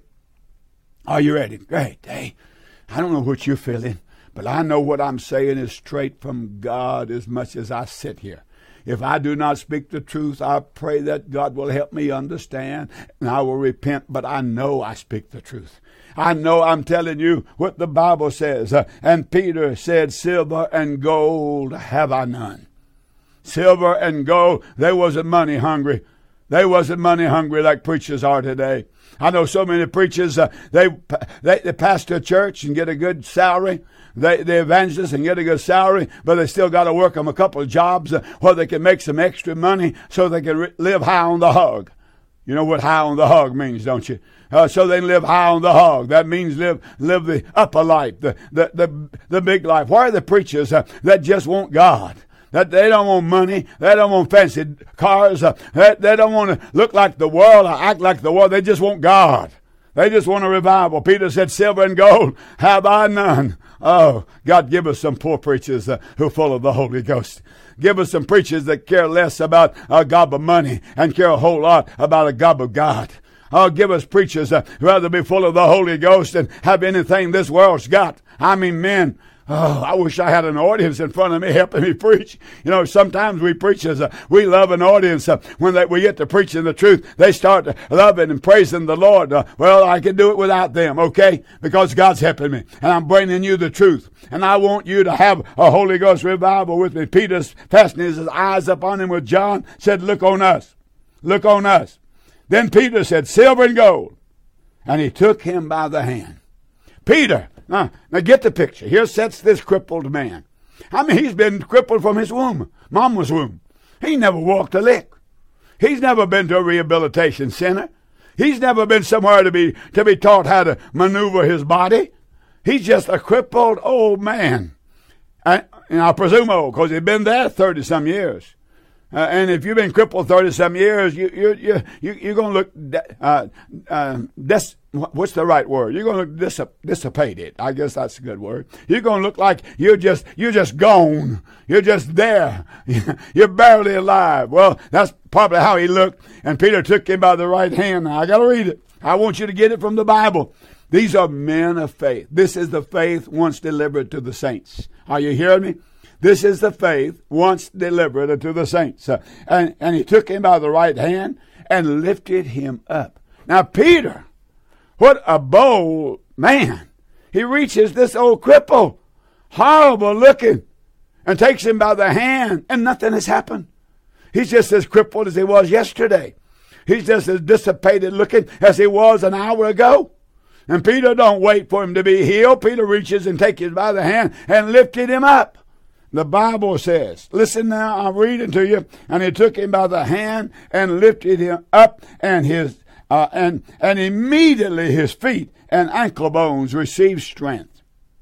[SPEAKER 2] Are you ready? Great. Hey, I don't know what you're feeling, but I know what I'm saying is straight from God as much as I sit here. If I do not speak the truth, I pray that God will help me understand, and I will repent, but I know I speak the truth. I know I'm telling you what the Bible says. Uh, and Peter said, silver and gold have I none. Silver and gold, they wasn't money hungry. They wasn't money hungry like preachers are today. I know so many preachers, uh, they, they they pastor a church and get a good salary. They, they evangelists and get a good salary, but they still got to work on a couple of jobs uh, where they can make some extra money so they can re- live high on the hog. You know what high on the hog means, don't you? Uh, so they live high on the hog. That means live live the upper life, the the the, the big life. Where are the preachers uh, that just want God? That they don't want money. They don't want fancy cars. Uh, they, they don't want to look like the world or act like the world. They just want God. They just want a revival. Peter said, silver and gold have I none. Oh, God, give us some poor preachers uh, who are full of the Holy Ghost. Give us some preachers that care less about a gob of money and care a whole lot about a gob of God. Oh, give us preachers uh, who rather be full of the Holy Ghost than have anything this world's got. I mean, men. Oh, I wish I had an audience in front of me helping me preach. You know, sometimes we preachers, uh, we love an audience. Uh, when they, we get to preaching the truth, they start loving and praising the Lord. Uh, well, I can do it without them, okay? Because God's helping me. And I'm bringing you the truth. And I want you to have a Holy Ghost revival with me. Peter, fastening his eyes upon him with John, said, look on us. Look on us. Then Peter said, silver and gold. And he took him by the hand. Peter. Now, now get the picture. Here sits this crippled man. I mean, he's been crippled from his womb, mama's womb. He never walked a lick. He's never been to a rehabilitation center. He's never been somewhere to be to be taught how to maneuver his body. He's just a crippled old man. And, and I presume old, because he's been there thirty-some years. Uh, and if you've been crippled thirty-some years, you, you, you, you, you're going to look, uh, uh, des- what's the right word? You're going to look dis- dissipated. I guess that's a good word. You're going to look like you're just, you're just gone. You're just there. You're barely alive. Well, that's probably how he looked. And Peter took him by the right hand. Now, I got to read it. I want you to get it from the Bible. These are men of faith. This is the faith once delivered to the saints. Are you hearing me? This is the faith once delivered unto the saints. Uh, and, and he took him by the right hand and lifted him up. Now, Peter, what a bold man. He reaches this old cripple, horrible looking, and takes him by the hand, and nothing has happened. He's just as crippled as he was yesterday. He's just as dissipated looking as he was an hour ago. And Peter don't wait for him to be healed. Peter reaches and takes him by the hand and lifted him up. The Bible says, listen now, I'm reading to you. And he took him by the hand and lifted him up, and his uh, and and immediately his feet and ankle bones received strength.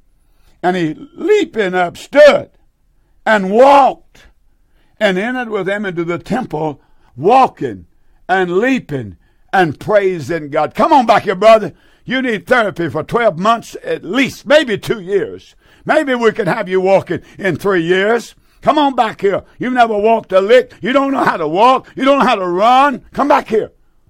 [SPEAKER 2] And he, leaping up, stood and walked, and entered with them into the temple, walking and leaping and praising God. Come on back here, brother. You need therapy for twelve months at least, maybe two years. Maybe we can have you walking in three years. Come on back here. You've never walked a lick. You don't know how to walk. You don't know how to run. Come back here.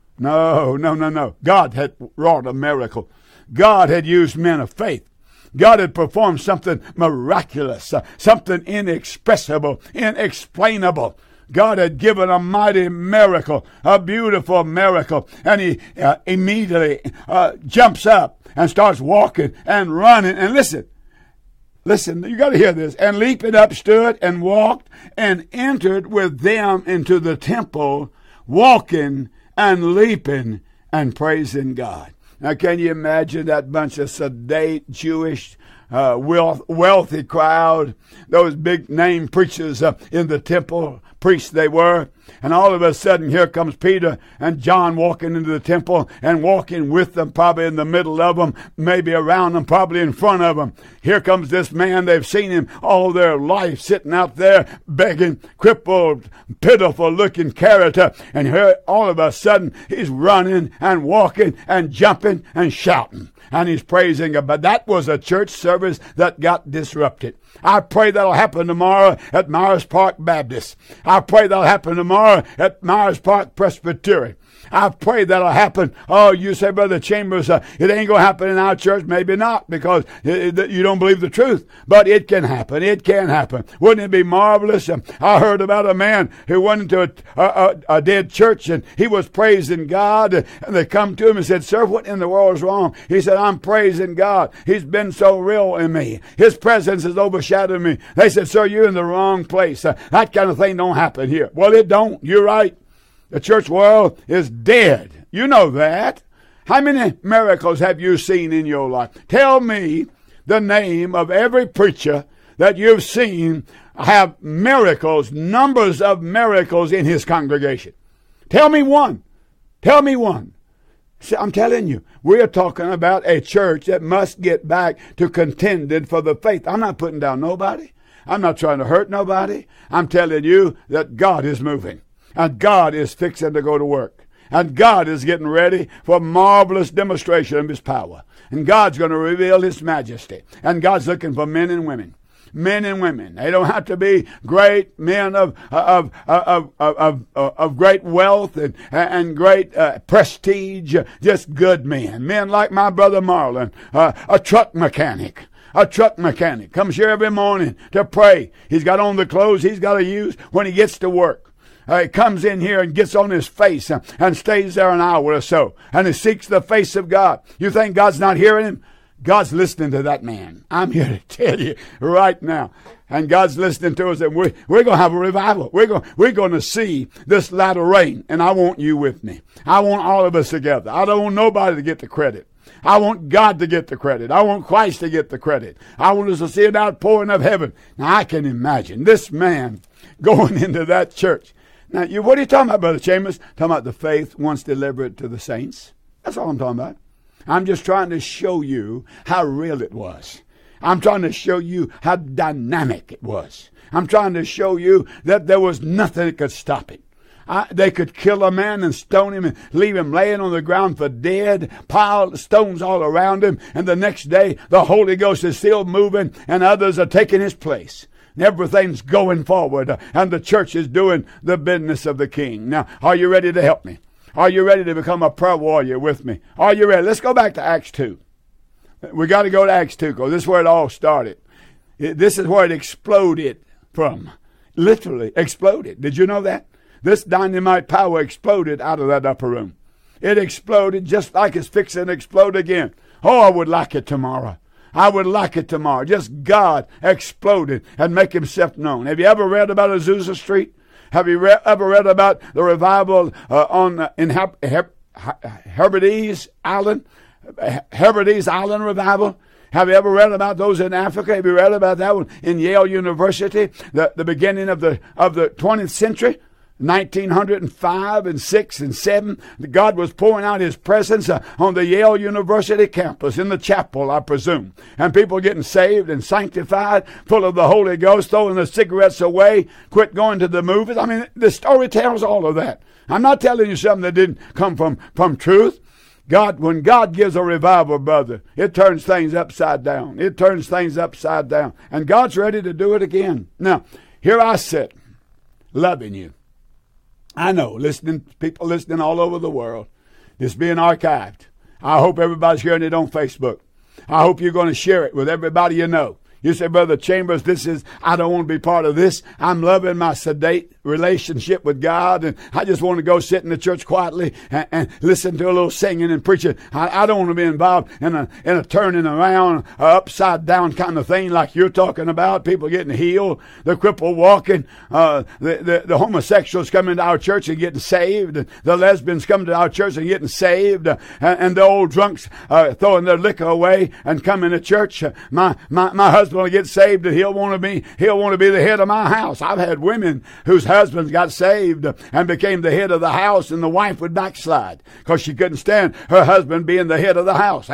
[SPEAKER 2] No, no, no, no. God had wrought a miracle. God had used men of faith. God had performed something miraculous, uh, something inexpressible, inexplainable. God had given a mighty miracle, a beautiful miracle, and he uh, immediately uh, jumps up and starts walking and running. And listen, listen, you got to hear this. And leaping up stood and walked and entered with them into the temple, walking and leaping and praising God. Now, can you imagine that bunch of sedate Jewish uh, wealth, wealthy crowd, those big name preachers uh, in the temple, priests they were, and all of a sudden here comes Peter and John walking into the temple and walking with them, probably in the middle of them, maybe around them, probably in front of them. Here comes this man. They've seen him all their life sitting out there begging, crippled, pitiful looking character, and here all of a sudden he's running and walking and jumping and shouting. And he's praising God. But that was a church service that got disrupted. I pray that'll happen tomorrow at Myers Park Baptist. I pray that'll happen tomorrow at Myers Park Presbyterian. I pray that'll happen. Oh, you say, Brother Chambers, uh, it ain't going to happen in our church. Maybe not, because it, it, you don't believe the truth. But it can happen. It can happen. Wouldn't it be marvelous? Um, I heard about a man who went into a, a, a dead church, and he was praising God. And they come to him and said, Sir, what in the world is wrong? He said, I'm praising God. He's been so real in me. His presence has overshadowed me. They said, Sir, you're in the wrong place. Uh, that kind of thing don't happen here. Well, it don't. You're right. The church world is dead. You know that. How many miracles have you seen in your life? Tell me the name of every preacher that you've seen have miracles, numbers of miracles in his congregation. Tell me one. Tell me one. See, I'm telling you, we're talking about a church that must get back to contending for the faith. I'm not putting down nobody. I'm not trying to hurt nobody. I'm telling you that God is moving. And God is fixing to go to work. And God is getting ready for a marvelous demonstration of his power. And God's going to reveal his majesty. And God's looking for men and women. Men and women. They don't have to be great men of of of of of, of, of great wealth and and great uh, prestige. Just good men. Men like my brother Marlon, uh, a truck mechanic. A truck mechanic comes here every morning to pray. He's got on the clothes he's got to use when he gets to work. Uh, he comes in here and gets on his face and, and stays there an hour or so. And he seeks the face of God. You think God's not hearing him? God's listening to that man. I'm here to tell you right now. And God's listening to us, and we're, we're going to have a revival. We're going, we're going to see this latter rain, and I want you with me. I want all of us together. I don't want nobody to get the credit. I want God to get the credit. I want Christ to get the credit. I want us to see an outpouring of heaven. Now, I can imagine this man going into that church. Now, you, what are you talking about, Brother Chambers? Talking about the faith once delivered to the saints. That's all I'm talking about. I'm just trying to show you how real it was. I'm trying to show you how dynamic it was. I'm trying to show you that there was nothing that could stop it. I, they could kill a man and stone him and leave him laying on the ground for dead, pile stones all around him, and the next day the Holy Ghost is still moving and others are taking his place. Everything's going forward, and the church is doing the business of the King. Now, are you ready to help me? Are you ready to become a prayer warrior with me? Are you ready? Let's go back to Acts two. We got to go to Acts two, because this is where it all started. It, this is where it exploded from. Literally exploded. Did you know that? This dynamite power exploded out of that upper room. It exploded just like it's fixing to explode again. Oh, I would like it tomorrow. I would like it tomorrow. Just God exploded and make himself known. Have you ever read about Azusa Street? Have you re- ever read about the revival uh, on uh, in Her- Her- Her- Hebrides Island? Hebrides Island revival? Have you ever read about those in Africa? Have you read about that one in Yale University? The, the beginning of the of the twentieth century? nineteen oh five and six and seven, God was pouring out his presence uh, on the Yale University campus, in the chapel, I presume. And people getting saved and sanctified, full of the Holy Ghost, throwing the cigarettes away, quit going to the movies. I mean, the story tells all of that. I'm not telling you something that didn't come from, from truth. God, when God gives a revival, brother, it turns things upside down. It turns things upside down. And God's ready to do it again. Now, here I sit, loving you. I know, listening, people listening all over the world. It's being archived. I hope everybody's hearing it on Facebook. I hope you're going to share it with everybody you know. You say, Brother Chambers, this is, I don't want to be part of this. I'm loving my sedate relationship with God, and I just want to go sit in the church quietly and, and listen to a little singing and preaching. I, I don't want to be involved in a, in a turning around, a upside down kind of thing like you're talking about. People getting healed, the cripple walking, uh, the, the, the homosexuals coming to our church and getting saved, and the lesbians coming to our church and getting saved, uh, and, and the old drunks uh, throwing their liquor away and coming to church. Uh, my, my, my husband will get saved, and he'll want to be he'll want to be the head of my house. I've had women whose husbands got saved and became the head of the house, and the wife would backslide because she couldn't stand her husband being the head of the house.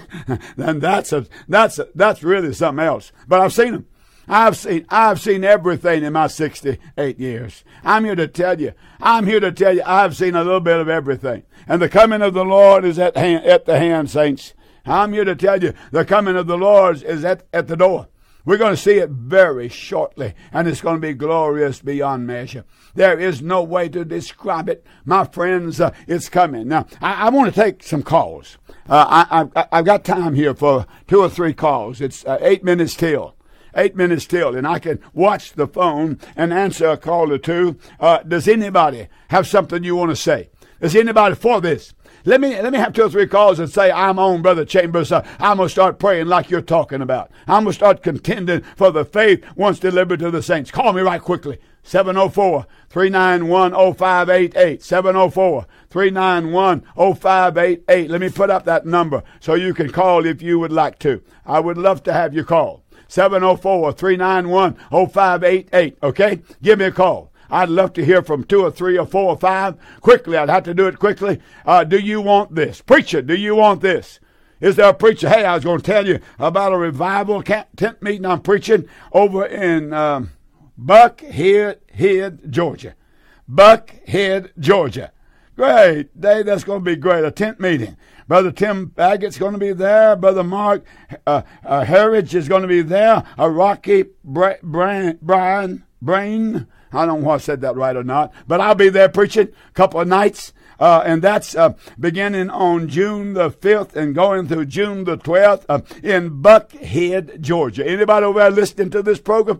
[SPEAKER 2] And that's a that's a, that's really something else. But I've seen them. I've seen I've seen everything in my sixty-eight years. I'm here to tell you. I'm here to tell you. I've seen a little bit of everything, and the coming of the Lord is at hand, at the hand, saints. I'm here to tell you the coming of the Lord is at, at the door. We're going to see it very shortly, and it's going to be glorious beyond measure. There is no way to describe it. My friends, uh, it's coming. Now, I, I want to take some calls. Uh, I, I, I've got time here for two or three calls. It's uh, eight minutes till. Eight minutes till, and I can watch the phone and answer a call or two. Uh, does anybody have something you want to say? Is anybody for this? Let me let me have two or three calls and say, I'm on, Brother Chambers. Uh, I'm going to start praying like you're talking about. I'm going to start contending for the faith once delivered to the saints. Call me right quickly. seven oh four, three nine one, oh five eight eight. seven oh four, three nine one, oh five eight eight. Let me put up that number so you can call if you would like to. I would love to have you call. seven oh four, three nine one, oh five eight eight. Okay? Give me a call. I'd love to hear from two or three or four or five. Quickly, I'd have to do it quickly. Uh, do you want this? Preacher, do you want this? Is there a preacher? Hey, I was going to tell you about a revival tent meeting I'm preaching over in um, Buckhead, Head, Georgia. Buckhead, Georgia. Great day. That's going to be great. A tent meeting. Brother Tim Baggett's going to be there. Brother Mark uh, uh, Heritage is going to be there. A Rocky Bra- Brian, Brian Brain. I don't know if I said that right or not, but I'll be there preaching a couple of nights. Uh, and that's uh, beginning on June the fifth and going through June the twelfth uh, in Buckhead, Georgia. Anybody over there listening to this program?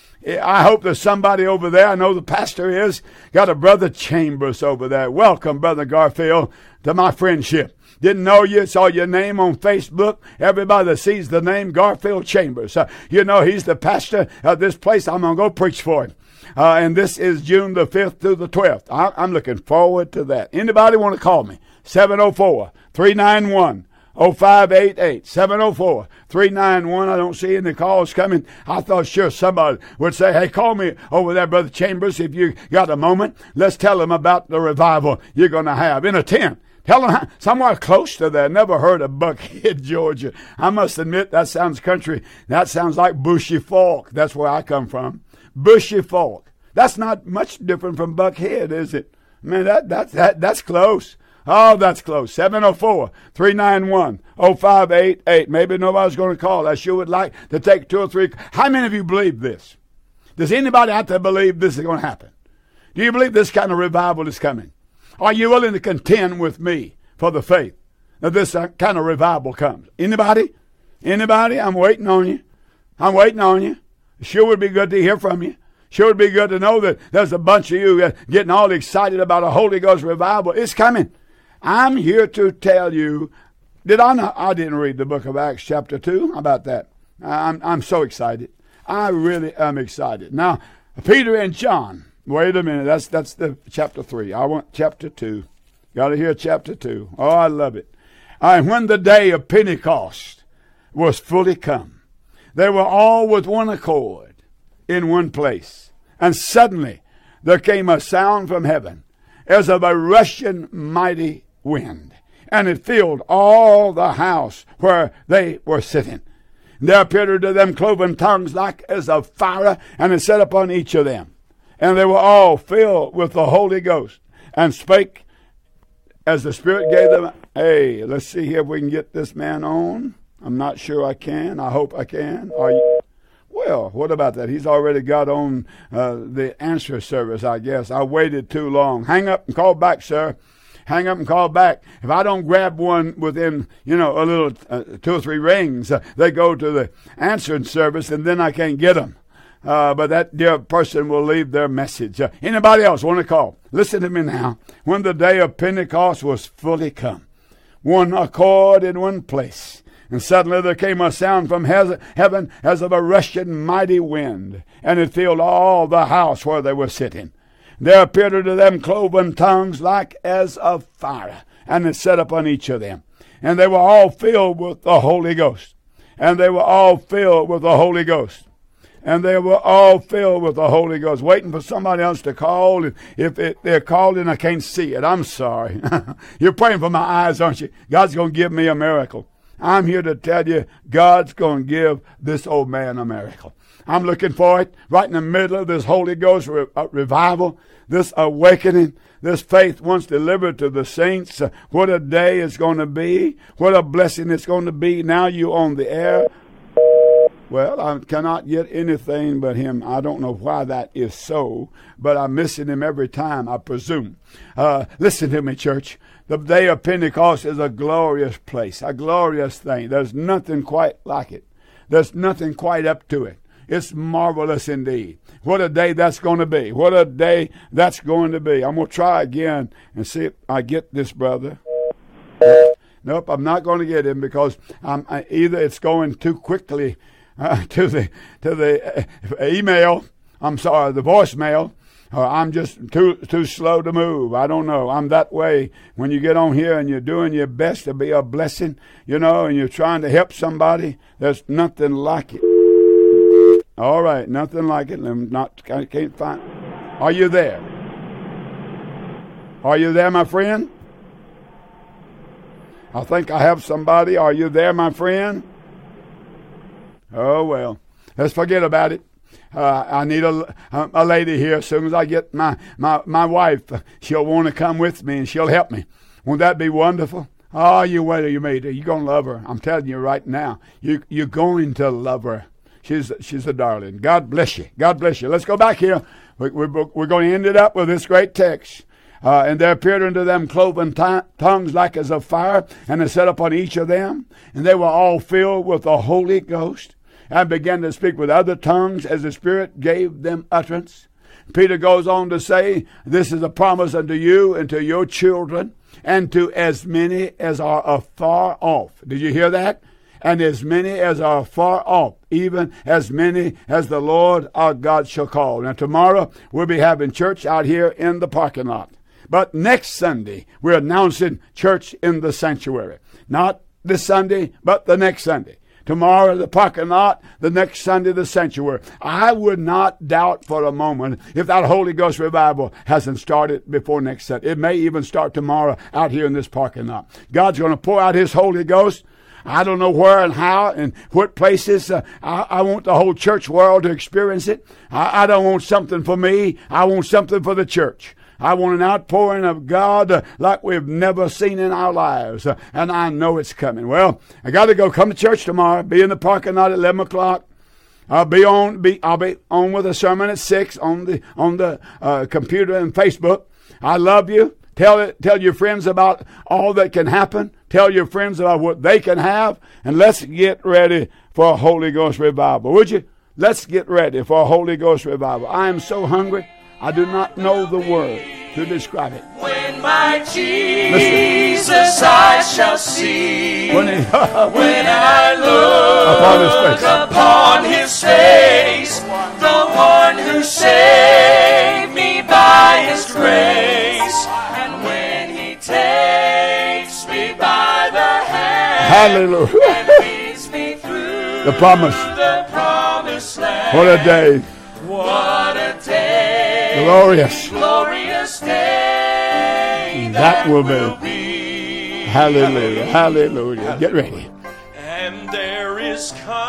[SPEAKER 2] I hope there's somebody over there. I know the pastor is. Got a Brother Chambers over there. Welcome, Brother Garfield, to my friendship. Didn't know you. Saw your name on Facebook. Everybody that sees the name Garfield Chambers. Uh, you know, he's the pastor of this place. I'm going to go preach for him. Uh, and this is June the fifth through the twelfth. I, I'm looking forward to that. Anybody want to call me? seven oh four, three nine one, oh five eight eight. seven oh four, three nine one. I don't see any calls coming. I thought sure somebody would say, hey, call me over there, Brother Chambers, if you got a moment. Let's tell them about the revival you're going to have in a tent. Tell them somewhere close to there. Never heard of Buckhead, Georgia. I must admit that sounds country. That sounds like Bushy Fork. That's where I come from. Bushy Fork. That's not much different from Buckhead, is it? Man, that, that, that, that's close. Oh, that's close. seven oh four, three nine one, oh five eight eight. Maybe nobody's going to call. I sure would like to take two or three. How many of you believe this? Does anybody out there believe this is going to happen? Do you believe this kind of revival is coming? Are you willing to contend with me for the faith that this kind of revival comes? Anybody? Anybody? I'm waiting on you. I'm waiting on you. Sure would be good to hear from you. Sure would be good to know that there's a bunch of you getting all excited about a Holy Ghost revival. It's coming. I'm here to tell you. Did I not? I didn't read the book of Acts chapter two. How about that? I'm, I'm so excited. I really am excited. Now, Peter and John. Wait a minute. That's, that's the chapter three. I want chapter two. Got to hear chapter two. Oh, I love it. And when the day of Pentecost was fully come, they were all with one accord in one place. And suddenly there came a sound from heaven as of a rushing mighty wind, and it filled all the house where they were sitting. And there appeared to them cloven tongues like as of fire, and it sat upon each of them. And they were all filled with the Holy Ghost, and spake as the Spirit gave them. Hey, let's see here if we can get this man on. I'm not sure I can. I hope I can. Are you? Well, what about that? He's already got on uh, the answer service, I guess. I waited too long. Hang up and call back, sir. Hang up and call back. If I don't grab one within, you know, a little uh, two or three rings, uh, they go to the answering service, and then I can't get them. Uh, but that dear person will leave their message. Uh, anybody else want to call? Listen to me now. When the day of Pentecost was fully come, one accord in one place, and suddenly there came a sound from heaven as of a rushing mighty wind, and it filled all the house where they were sitting. There appeared unto them cloven tongues like as of fire, and it set upon each of them. And they were all filled with the Holy Ghost. And they were all filled with the Holy Ghost. And they were all filled with the Holy Ghost. Waiting for somebody else to call. And if it, they're called and I can't see it, I'm sorry. You're praying for my eyes, aren't you? God's going to give me a miracle. I'm here to tell you, God's going to give this old man a miracle. I'm looking for it right in the middle of this Holy Ghost re- uh, revival, this awakening, this faith once delivered to the saints. Uh, what a day it's going to be. What a blessing it's going to be. Now you on the air. Well, I cannot get anything but him. I don't know why that is so, but I'm missing him every time, I presume. Uh, listen to me, church. The day of Pentecost is a glorious place, a glorious thing. There's nothing quite like it. There's nothing quite up to it. It's marvelous indeed. What a day that's going to be. What a day that's going to be. I'm going to try again and see if I get this brother. Nope, I'm not going to get him because I'm, I, either it's going too quickly uh, to the to the uh, email. I'm sorry, the voicemail. Or I'm just too too slow to move. I don't know. I'm that way. When you get on here and you're doing your best to be a blessing, you know, and you're trying to help somebody, there's nothing like it. All right, nothing like it. I'm not, I can't find. Are you there? Are you there, my friend? I think I have somebody. Are you there, my friend? Oh, well, let's forget about it. Uh, I need a, a lady here. As soon as I get my, my, my wife, she'll want to come with me and she'll help me. Won't that be wonderful? Oh, you wait till you meet her. You're going to love her. I'm telling you right now. You, you're going to love her. She's she's a darling. God bless you. God bless you. Let's go back here. We, we're, we're going to end it up with this great text. Uh, and there appeared unto them cloven t- tongues like as of fire, and they set upon each of them. And they were all filled with the Holy Ghost, and began to speak with other tongues as the Spirit gave them utterance. Peter goes on to say, this is a promise unto you and to your children, and to as many as are afar off. Did you hear that? And as many as are far off, even as many as the Lord our God shall call. Now tomorrow we'll be having church out here in the parking lot. But next Sunday we're announcing church in the sanctuary. Not this Sunday, but the next Sunday. Tomorrow the parking lot, the next Sunday the sanctuary. I would not doubt for a moment if that Holy Ghost revival hasn't started before next Sunday. It may even start tomorrow out here in this parking lot. God's going to pour out His Holy Ghost. I don't know where and how and what places. Uh, I, I want the whole church world to experience it. I, I don't want something for me. I want something for the church. I want an outpouring of God uh, like we've never seen in our lives. Uh, and I know it's coming. Well, I got to go. Come to church tomorrow. Be in the parking lot at eleven o'clock. I'll be on. Be I'll be on with a sermon at six on the on the uh, computer and Facebook. I love you. Tell it, tell your friends about all that can happen. Tell your friends about what they can have. And let's get ready for a Holy Ghost revival. Would you? Let's get ready for a Holy Ghost revival. I am so hungry. I do not know the word to describe it.
[SPEAKER 1] When my Jesus Listen. I shall see.
[SPEAKER 2] When, he,
[SPEAKER 1] when I look
[SPEAKER 2] upon his face.
[SPEAKER 1] upon his face, the one who saved me by his grace. Takes me by the hand.
[SPEAKER 2] Hallelujah.
[SPEAKER 1] And leads me through
[SPEAKER 2] the promise.
[SPEAKER 1] The promised land.
[SPEAKER 2] What a day.
[SPEAKER 1] What a day.
[SPEAKER 2] Glorious.
[SPEAKER 1] Glorious day.
[SPEAKER 2] That, that will,
[SPEAKER 1] will
[SPEAKER 2] be.
[SPEAKER 1] be.
[SPEAKER 2] Hallelujah. Hallelujah. Get ready.
[SPEAKER 3] And there is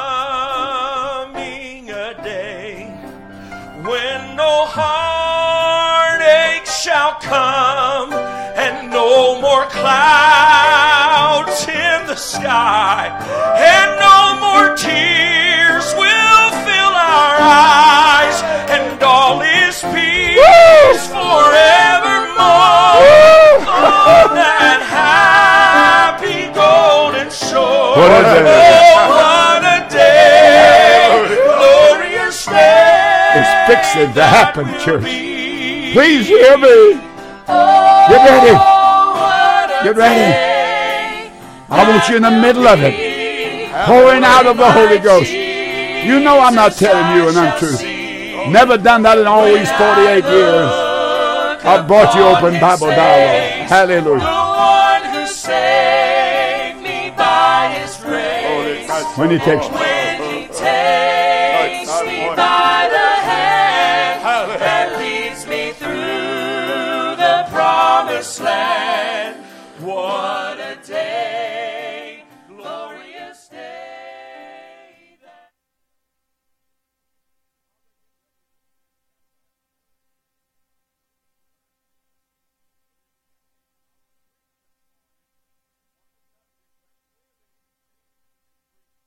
[SPEAKER 3] coming a day when no heartache shall come, and no more clouds in the sky, and no more tears will fill skies, and all is peace
[SPEAKER 2] Woo!
[SPEAKER 3] forevermore.
[SPEAKER 2] Woo!
[SPEAKER 3] On that happy golden shore.
[SPEAKER 2] What is it?
[SPEAKER 3] Oh, what a day, glorious day.
[SPEAKER 2] It's fixing to happen,
[SPEAKER 3] that will
[SPEAKER 2] church.
[SPEAKER 3] be.
[SPEAKER 2] Please hear me. Get ready. Get ready. I want you in the middle of it, pouring out of the Holy Ghost. You know I'm not telling you an untruth. Never done that in all these forty-eight years. I've brought you open Bible dialogue. Hallelujah.
[SPEAKER 1] The one who saved me by his grace.
[SPEAKER 2] When he takes me.
[SPEAKER 1] When he takes me by the hand and leads me through the promised land. What